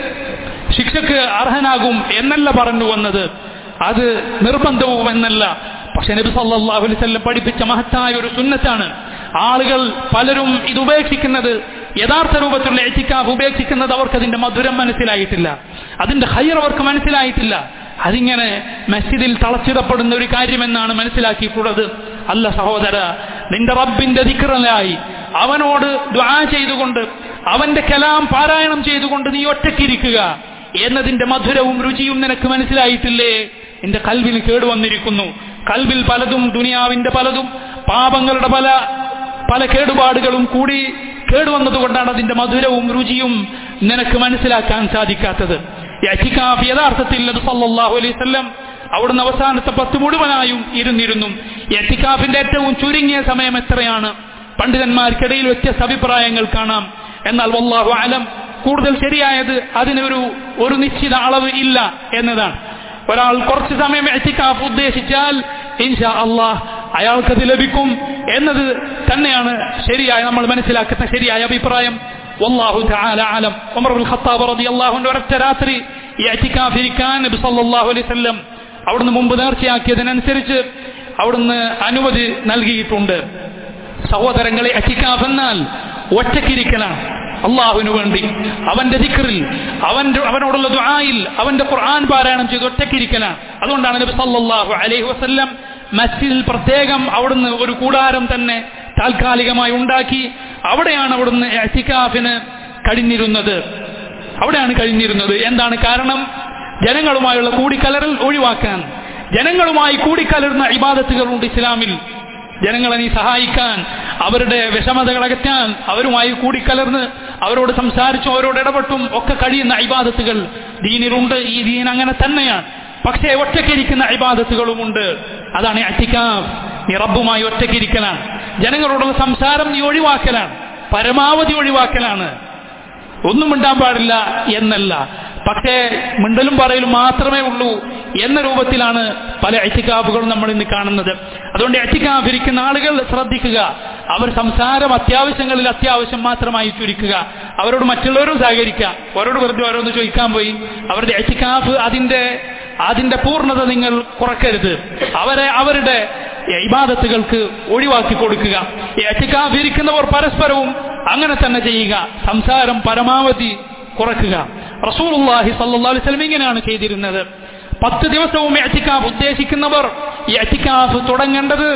ശിക്ഷക്ക് അർഹനാകും എന്നല്ല പറഞ്ഞു വന്നത്, അത് നിർബന്ധവും എന്നല്ല. പക്ഷെ നബി സല്ലല്ലാഹു അലൈഹി വസല്ലം പഠിപ്പിച്ച മഹത്തായ ഒരു സുന്നത്താണ്. ആളുകൾ പലരും ഇത് ഉപേക്ഷിക്കുന്നത്, യഥാർത്ഥ രൂപത്തിലുള്ള ഇഅ്തികാഫ് ഉപേക്ഷിക്കുന്നത് അവർക്കതിന്റെ മധുരം മനസ്സിലായിട്ടില്ല, അതിന്റെ ഖൈർ അവർക്ക് മനസ്സിലായിട്ടില്ല. അതിങ്ങനെ മസ്ജിദിൽ തളച്ചിടപ്പെടുന്ന ഒരു കാര്യമെന്നാണ് മനസ്സിലാക്കിയിട്ടുള്ളത്. അല്ല സഹോദര, നിന്റെ റബ്ബിന്റെ ദിക്റിലായി അവനോട് ദുആ ചെയ്തുകൊണ്ട് അവന്റെ കലാം പാരായണം ചെയ്തുകൊണ്ട് നീ ഒറ്റയ്ക്കിരിക്കുക എന്നതിന്റെ മധുരവും രുചിയും നിനക്ക് മനസ്സിലായിട്ടില്ലേ? നിന്റെ കൽബിന് കേടുവന്നിരിക്കുന്നു. കൽബിൽ പലതും, ദുനിയാവിന്റെ പലതും, പാപങ്ങളുടെ പല പല കേടുപാടുകളും കൂടി കേടുവന്നതുകൊണ്ടാണ് അതിന്റെ മധുരവും രുചിയും നിനക്ക് മനസ്സിലാക്കാൻ സാധിക്കാത്തത്. ഇഅ്തികാഫ് യഥാർത്ഥത്തിൽ നബി സല്ലല്ലാഹു അലൈഹി വസല്ലം അവിടുന്ന് അവസാനത്തെ പത്ത് മുഴുവനായും ഇരുന്നിരുന്നു. ഇഅ്തികാഫിന്റെ ഏറ്റവും ചുരുങ്ങിയ സമയം എത്രയാണ്? പണ്ഡിതന്മാർക്കിടയിൽ വ്യത്യസ്ത അഭിപ്രായങ്ങൾ കാണാം. എന്നാൽ വല്ലാഹു അലം, കൂടുതൽ ശരിയായത് അതിനൊരു ഒരു നിശ്ചിത അളവ് ഇല്ല എന്നതാണ്. ഒരാൾ കുറച്ച് സമയം ഇഅ്തികാഫ് ഉദ്ദേശിച്ചാൽ ഇൻഷാ അല്ലാഹ് അയാൾക്കത് ലഭിക്കും എന്നത് തന്നെയാണ് ശരിയായ നമ്മൾ മനസ്സിലാക്കുന്ന ശരിയായ അഭിപ്രായം. വല്ലാഹു തആല അലം. ഉമർ ഇബ്നുൽ ഖത്താബ് റളിയല്ലാഹു അൻഹു ഒരൊറ്റ രാത്രി ഇഅ്തികാഫ് ഇരിക്കാൻ നബി സല്ലല്ലാഹു അലൈഹി വസല്ലം അവിടുന്ന് മുമ്പ് നേർച്ചയാക്കിയതിനനുസരിച്ച് അവിടുന്ന് അനുമതി നൽകിയിട്ടുണ്ട്. സഹോദരങ്ങളെ, ഇഅ്തികാഫ് എന്നാൽ ഒറ്റക്കിരിക്കലാണ്. അള്ളാഹുവിനു വേണ്ടി അവന്റെ ദിക്റിൽ, അവന്റെ അവനോടുള്ള ദുആയിൽ, അവന്റെ ഖുർആൻ പാരായണം ചെയ്ത് ഒറ്റക്കിരിക്കലാണ്. അതുകൊണ്ടാണ് നബി സല്ലല്ലാഹു അലൈഹി വസല്ലം മസ്ജിദിൽ പ്രത്യേകം അവിടുന്ന് ഒരു കൂടാരം തന്നെ താൽക്കാലികമായി ഉണ്ടാക്കി അവിടെയാണ് അവിടുന്ന് ഇഅ്തികാഫിന് കഴിഞ്ഞിരുന്നത്. അവിടെയാണ് കഴിഞ്ഞിരുന്നത്. എന്താണ് കാരണം? ജനങ്ങളുമായുള്ള കൂടിക്കലറൽ ഒഴിവാക്കാൻ. ജനങ്ങളുമായി കൂടിക്കലർന്ന ഇബാദത്തുകളുണ്ട് ഇസ്ലാമിൽ. ജനങ്ങളെ നീ സഹായിക്കാൻ, അവരുടെ വിഷമതകൾ അകറ്റാൻ, അവരുമായി കൂടിക്കലർന്ന് അവരോട് സംസാരിച്ചും അവരോട് ഇടപെട്ടും ഒക്കെ കഴിയുന്ന ഇബാദത്തുകൾ ദീനിലുണ്ട്. ഈ ദീൻ അങ്ങനെ തന്നെയാണ്. പക്ഷേ ഒറ്റയ്ക്കിരിക്കുന്ന ഇബാദത്തുകളുമുണ്ട്. അതാണ് ഇഅ്തികാഫ്. നീ റബ്ബുമായി ഒറ്റയ്ക്കിരിക്കലാണ്. ജനങ്ങളോടുള്ള സംസാരം നീ ഒഴിവാക്കലാണ്, പരമാവധി ഒഴിവാക്കലാണ്. ഒന്നും മിണ്ടാൻ പാടില്ല എന്നല്ല, പക്ഷേ മിണ്ടലും പറയലും മാത്രമേ ഉള്ളൂ എന്ന രൂപത്തിലാണ് പല ഇഅ്തികാഫുകളും നമ്മൾ ഇന്ന് കാണുന്നത്. അതുകൊണ്ട് ഇഅ്തികാഫ് ഇരിക്കുന്ന ആളുകൾ ശ്രദ്ധിക്കുക. അവർ സംസാരം അത്യാവശ്യങ്ങളിൽ അത്യാവശ്യം മാത്രമായി ചുരുക്കുക. അവരോട് മറ്റുള്ളവരും സഹകരിക്കുക. അവരോട് വെറുതെ ഓരോന്ന് ചോദിക്കാൻ പോയി അവരുടെ ഇഅ്തികാഫ് അതിന്റെ അതിന്റെ പൂർണ്ണത നിങ്ങൾ കുറക്കരുത്. അവരെ അവരുടെ ഇബാദത്തുകൾക്ക് ഒഴിവാക്കി കൊടുക്കുക. ഇഅ്തികാഫ് ഇരിക്കുന്നവർ പരസ്പരവും അങ്ങനെ തന്നെ ചെയ്യുക. സംസാരം പരമാവധി കുറക്കുക. റസൂലുള്ളാഹി സ്വല്ലല്ലാഹു അലൈഹി വസല്ലം ഇങ്ങനെയാണ് ചെയ്തിരുന്നത്. പത്ത് ദിവസവും ഇഅ്തികാഫ് ഉദ്ദേശിക്കുന്നവർ ഇഅ്തികാഫ് തുടങ്ങേണ്ടത്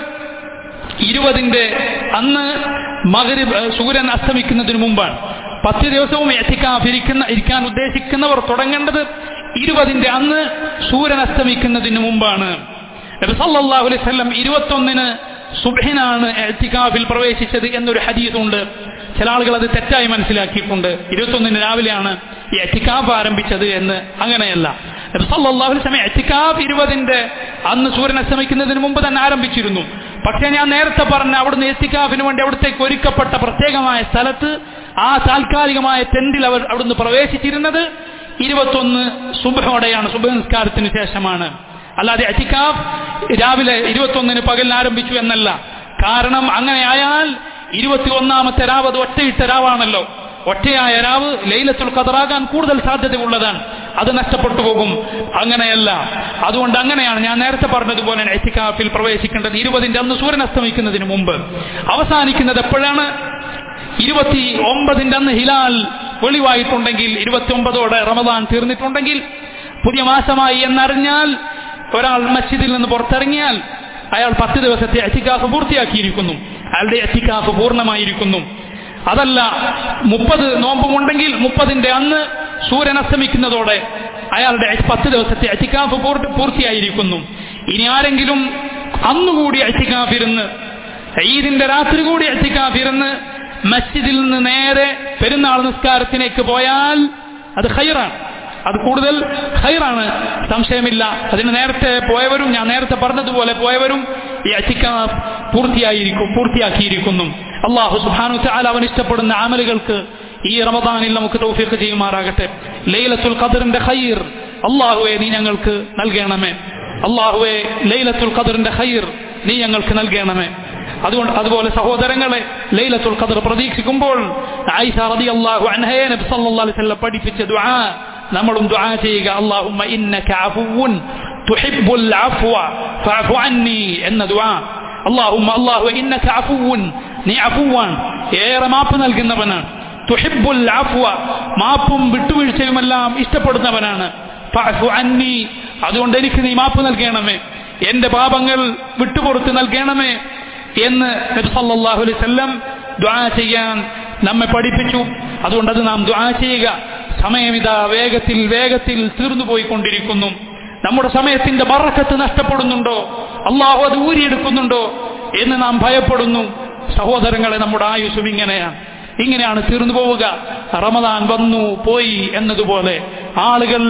ഇരുപതിന്റെ അന്ന് മഗ്രിബ് സൂര്യൻ അസ്തമിക്കുന്നതിന് മുമ്പാണ്. പത്ത് ദിവസവും ഇഅ്തികാഫ് ഇരിക്കുന്ന ഇരിക്കാൻ ഉദ്ദേശിക്കുന്നവർ തുടങ്ങേണ്ടത് ഇരുപതിന്റെ അന്ന് സൂര്യൻ അസ്തമിക്കുന്നതിന് മുമ്പാണ്. നബി സല്ലല്ലാഹു അലൈഹി വസല്ലം ഇരുപത്തൊന്നിന് സുബ്ഹിനാണ് ഇഅ്തികാഫിൽ പ്രവേശിച്ചത് എന്നൊരു ഹദീസുണ്ട്. ചില ആളുകൾ അത് തെറ്റായി മനസ്സിലാക്കിയിട്ടുണ്ട്. ഇരുപത്തൊന്നിന് രാവിലെയാണ് ഈ ഇഅ്തികാഫ് ആരംഭിച്ചത് എന്ന്. അങ്ങനെയല്ല. നബി സല്ലല്ലാഹു അലൈഹി വസല്ലം ഇഅ്തികാഫ് ഇരുപതിന്റെ അന്ന് സൂര്യൻ അസ്തമിക്കുന്നതിന് മുമ്പ് തന്നെ ആരംഭിച്ചിരുന്നു. പക്ഷേ ഞാൻ നേരത്തെ പറഞ്ഞ അവിടുന്ന് ഇഅ്തികാഫിന് വേണ്ടി അവിടത്തേക്ക് ഒരുക്കപ്പെട്ട പ്രത്യേകമായ സ്ഥലത്ത് ആ താൽക്കാലികമായ ടെന്റിൽ അവർ അവിടുന്ന് പ്രവേശിച്ചിരുന്നത് ഇരുപത്തൊന്ന് സുബ്ഹോടെയാണ്, സുബ്ഹ് നിസ്കാരത്തിന് ശേഷമാണ്. അല്ലാതെ ഇഅ്തികാഫ് രാവിലെ ഇരുപത്തൊന്നിന് പകലിന് ആരംഭിച്ചു എന്നല്ല. കാരണം അങ്ങനെയായാൽ ഇരുപത്തി ഒന്നാമത്തെ രാവ് അത് ഒറ്റയിട്ട രാവാണല്ലോ. ഒറ്റയായ രാവ് ലൈലത്തുൽ ഖദറാകാൻ കൂടുതൽ സാധ്യതയുള്ളതാണ്. അത് നഷ്ടപ്പെട്ടു പോകും. അങ്ങനെയല്ല. അതുകൊണ്ട് അങ്ങനെയാണ് ഞാൻ നേരത്തെ പറഞ്ഞതുപോലെ ഇഅ്തികാഫിൽ പ്രവേശിക്കേണ്ടത് ഇരുപതിന്റെ അന്ന് സൂര്യൻ അസ്തമിക്കുന്നതിന് മുമ്പ്. അവസാനിക്കുന്നത് എപ്പോഴാണ്? ഇരുപത്തി ഒമ്പതിന്റെ അന്ന് ഹിലാൽ വെളിവായിട്ടുണ്ടെങ്കിൽ, ഇരുപത്തി ഒമ്പതോടെ റമദാൻ തീർന്നിട്ടുണ്ടെങ്കിൽ, പുതിയ മാസമായി എന്നറിഞ്ഞാൽ ഒരാൾ മസ്ജിദിൽ നിന്ന് പുറത്തിറങ്ങിയാൽ അയാൾ പത്ത് ദിവസത്തെ ഇഅ്തികാഫ് പൂർത്തിയാക്കിയിരിക്കുന്നു. അയാളുടെ ഇഅ്തികാഫ് പൂർണ്ണമായിരിക്കുന്നു. അതല്ല, മുപ്പത് നോമ്പുമുണ്ടെങ്കിൽ മുപ്പതിന്റെ അന്ന് സൂര്യൻ അസ്തമിക്കുന്നതോടെ അയാളുടെ പത്ത് ദിവസത്തെ ഇഅ്തികാഫ് പൂർത്തിയായിരിക്കുന്നു. ഇനി ആരെങ്കിലും അന്നുകൂടി ഇഅ്തികാഫ് ഇരുന്ന്, ഈദിന്റെ രാത്രി കൂടി ഇഅ്തികാഫ് ഇരുന്ന് മസ്ജിദിൽ നിന്ന് നേരെ പെരുന്നാൾ നിസ്കാരത്തിലേക്ക് പോയാൽ അത് ഖൈറാണ്. അത് കൂടുതൽ ഖൈറാണ്, സംശയമില്ല. അതിന് നേരത്തെ പോയവരും ഞാൻ നേരത്തെ പറഞ്ഞതുപോലെ പോയവരും ഈ ഇഅ്തികാഫ് പൂർത്തിയായിരിക്കും പൂർത്തിയാക്കിയിരിക്കുന്നു. അല്ലാഹു സുബ്ഹാനഹു വ തആല അവൻ ഇഷ്ടപ്പെടുന്ന അമലുകൾക്ക് ഈ റമദാനിൽ നമുക്ക് തൗഫീഖ് ചെയ്യുമാറാകട്ടെ. ലൈലത്തുൽ ഖദ്റിന്റെ ഖൈർ അല്ലാഹുവേ നീ ഞങ്ങൾക്ക് നൽകണമേ. അല്ലാഹുവേ ലൈലത്തുൽ ഖദ്റിന്റെ ഖൈർ നീ ഞങ്ങൾക്ക് നൽകണമേ. അതുകൊണ്ട് അതുപോലെ സഹോദരങ്ങളെ, ലൈലത്തുൽ ഖദ്ർ പ്രതീക്ഷിക്കുമ്പോൾ ആയിഷ റളിയല്ലാഹു അൻഹയെ നബി സല്ലല്ലാഹു അലൈഹി വസല്ലം പഠിപ്പിച്ച ദുആ നമ്മളും ദുആ ചെയ്യുക. അല്ലാഹുമ്മ ഇന്നക അഫുവുൻ തുഹിബ്ബുൽ അഫ്വ ഫഅഫു അന്നി എന്ന ദുആ. അല്ലാഹുമ്മ അല്ലാഹു ഇന്നക അഫുവുൻ, നീ അഫുവാൻ, ഏറെ മാപ്പ് നൽകുന്നവനാണ്. തുഹിബ്ബുൽ അഫ്വ, മാപ്പും വിട്ടുവീഴ്ചയുമെല്ലാം ഇഷ്ടപ്പെടുന്നവനാണ്. ഫഅഫു അന്നി, അതുകൊണ്ട് എനിക്ക് നീ മാപ്പ് നൽകണമേ, എന്റെ പാപങ്ങൾ വിട്ടുപുറത്ത് നൽകണമേ എന്ന് നബി സല്ലല്ലാഹു അലൈഹി വസല്ലം ദുആ ചെയ്യാൻ നമ്മെ പഠിപ്പിച്ചു. അതുകൊണ്ട് അത് നാം ദുആ ചെയ്യുക. സമയം ഇതാ വേഗത്തിൽ വേഗത്തിൽ തീർന്നു പോയിക്കൊണ്ടിരിക്കുന്നു. നമ്മുടെ സമയത്തിന്റെ ബറക്കത്ത് നഷ്ടപ്പെടുന്നുണ്ടോ, അല്ലാഹു അത് ഊരിയെടുക്കുന്നുണ്ടോ എന്ന് നാം ഭയപ്പെടുന്നു. സഹോദരങ്ങളെ, നമ്മുടെ ആയുസ്സും ഇങ്ങനെയാണ് ഇങ്ങനെയാണ് തീർന്നു പോവുക. റമദാൻ വന്നു പോയി എന്നതുപോലെ ആളുകൾ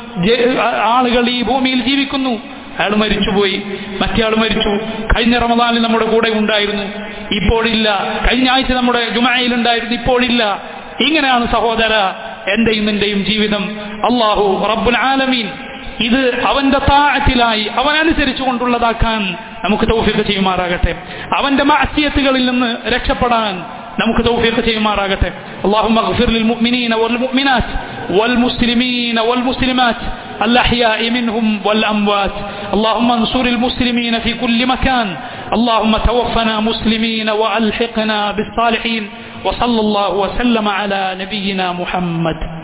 ആളുകൾ ഈ ഭൂമിയിൽ ജീവിക്കുന്നു. അയാൾ മരിച്ചുപോയി, മറ്റേയാൾ മരിച്ചു. കഴിഞ്ഞ റമദാനിൽ നമ്മുടെ കൂടെ ഉണ്ടായിരുന്നു, ഇപ്പോഴില്ല. കഴിഞ്ഞ ആഴ്ച നമ്മുടെ ജുമഅയിൽ ഉണ്ടായിരുന്നു, ഇപ്പോഴില്ല. ഇങ്ങനെയാണ് സഹോദര എന്റെയും നിന്റെയും ജീവിതം. അല്ലാഹു റബ്ബുൽ ആലമീൻ ഇത് അവന്റെ താഅത്തിലായി അവൻ അനുസരിച്ചുകൊണ്ടുള്ളതാക്കാൻ നമുക്ക് തൗഫീഖ് ചെയ്യുമാറാകട്ടെ. അവന്റെ മഅസിയത്തുകളിൽ നിന്ന് രക്ഷപ്പെടാൻ നമുക്ക് തൗഫീഖ് ചെയ്യുമാറാകട്ടെ. اللهم اغفر للمؤمنين والمؤمنات والمسلمين والمسلمات الأحياء منهم والأموات. اللهم انصر المسلمين في كل مكان. اللهم توفنا مسلمين وألحقنا بالصالحين. وصلى الله وسلم على نبينا محمد.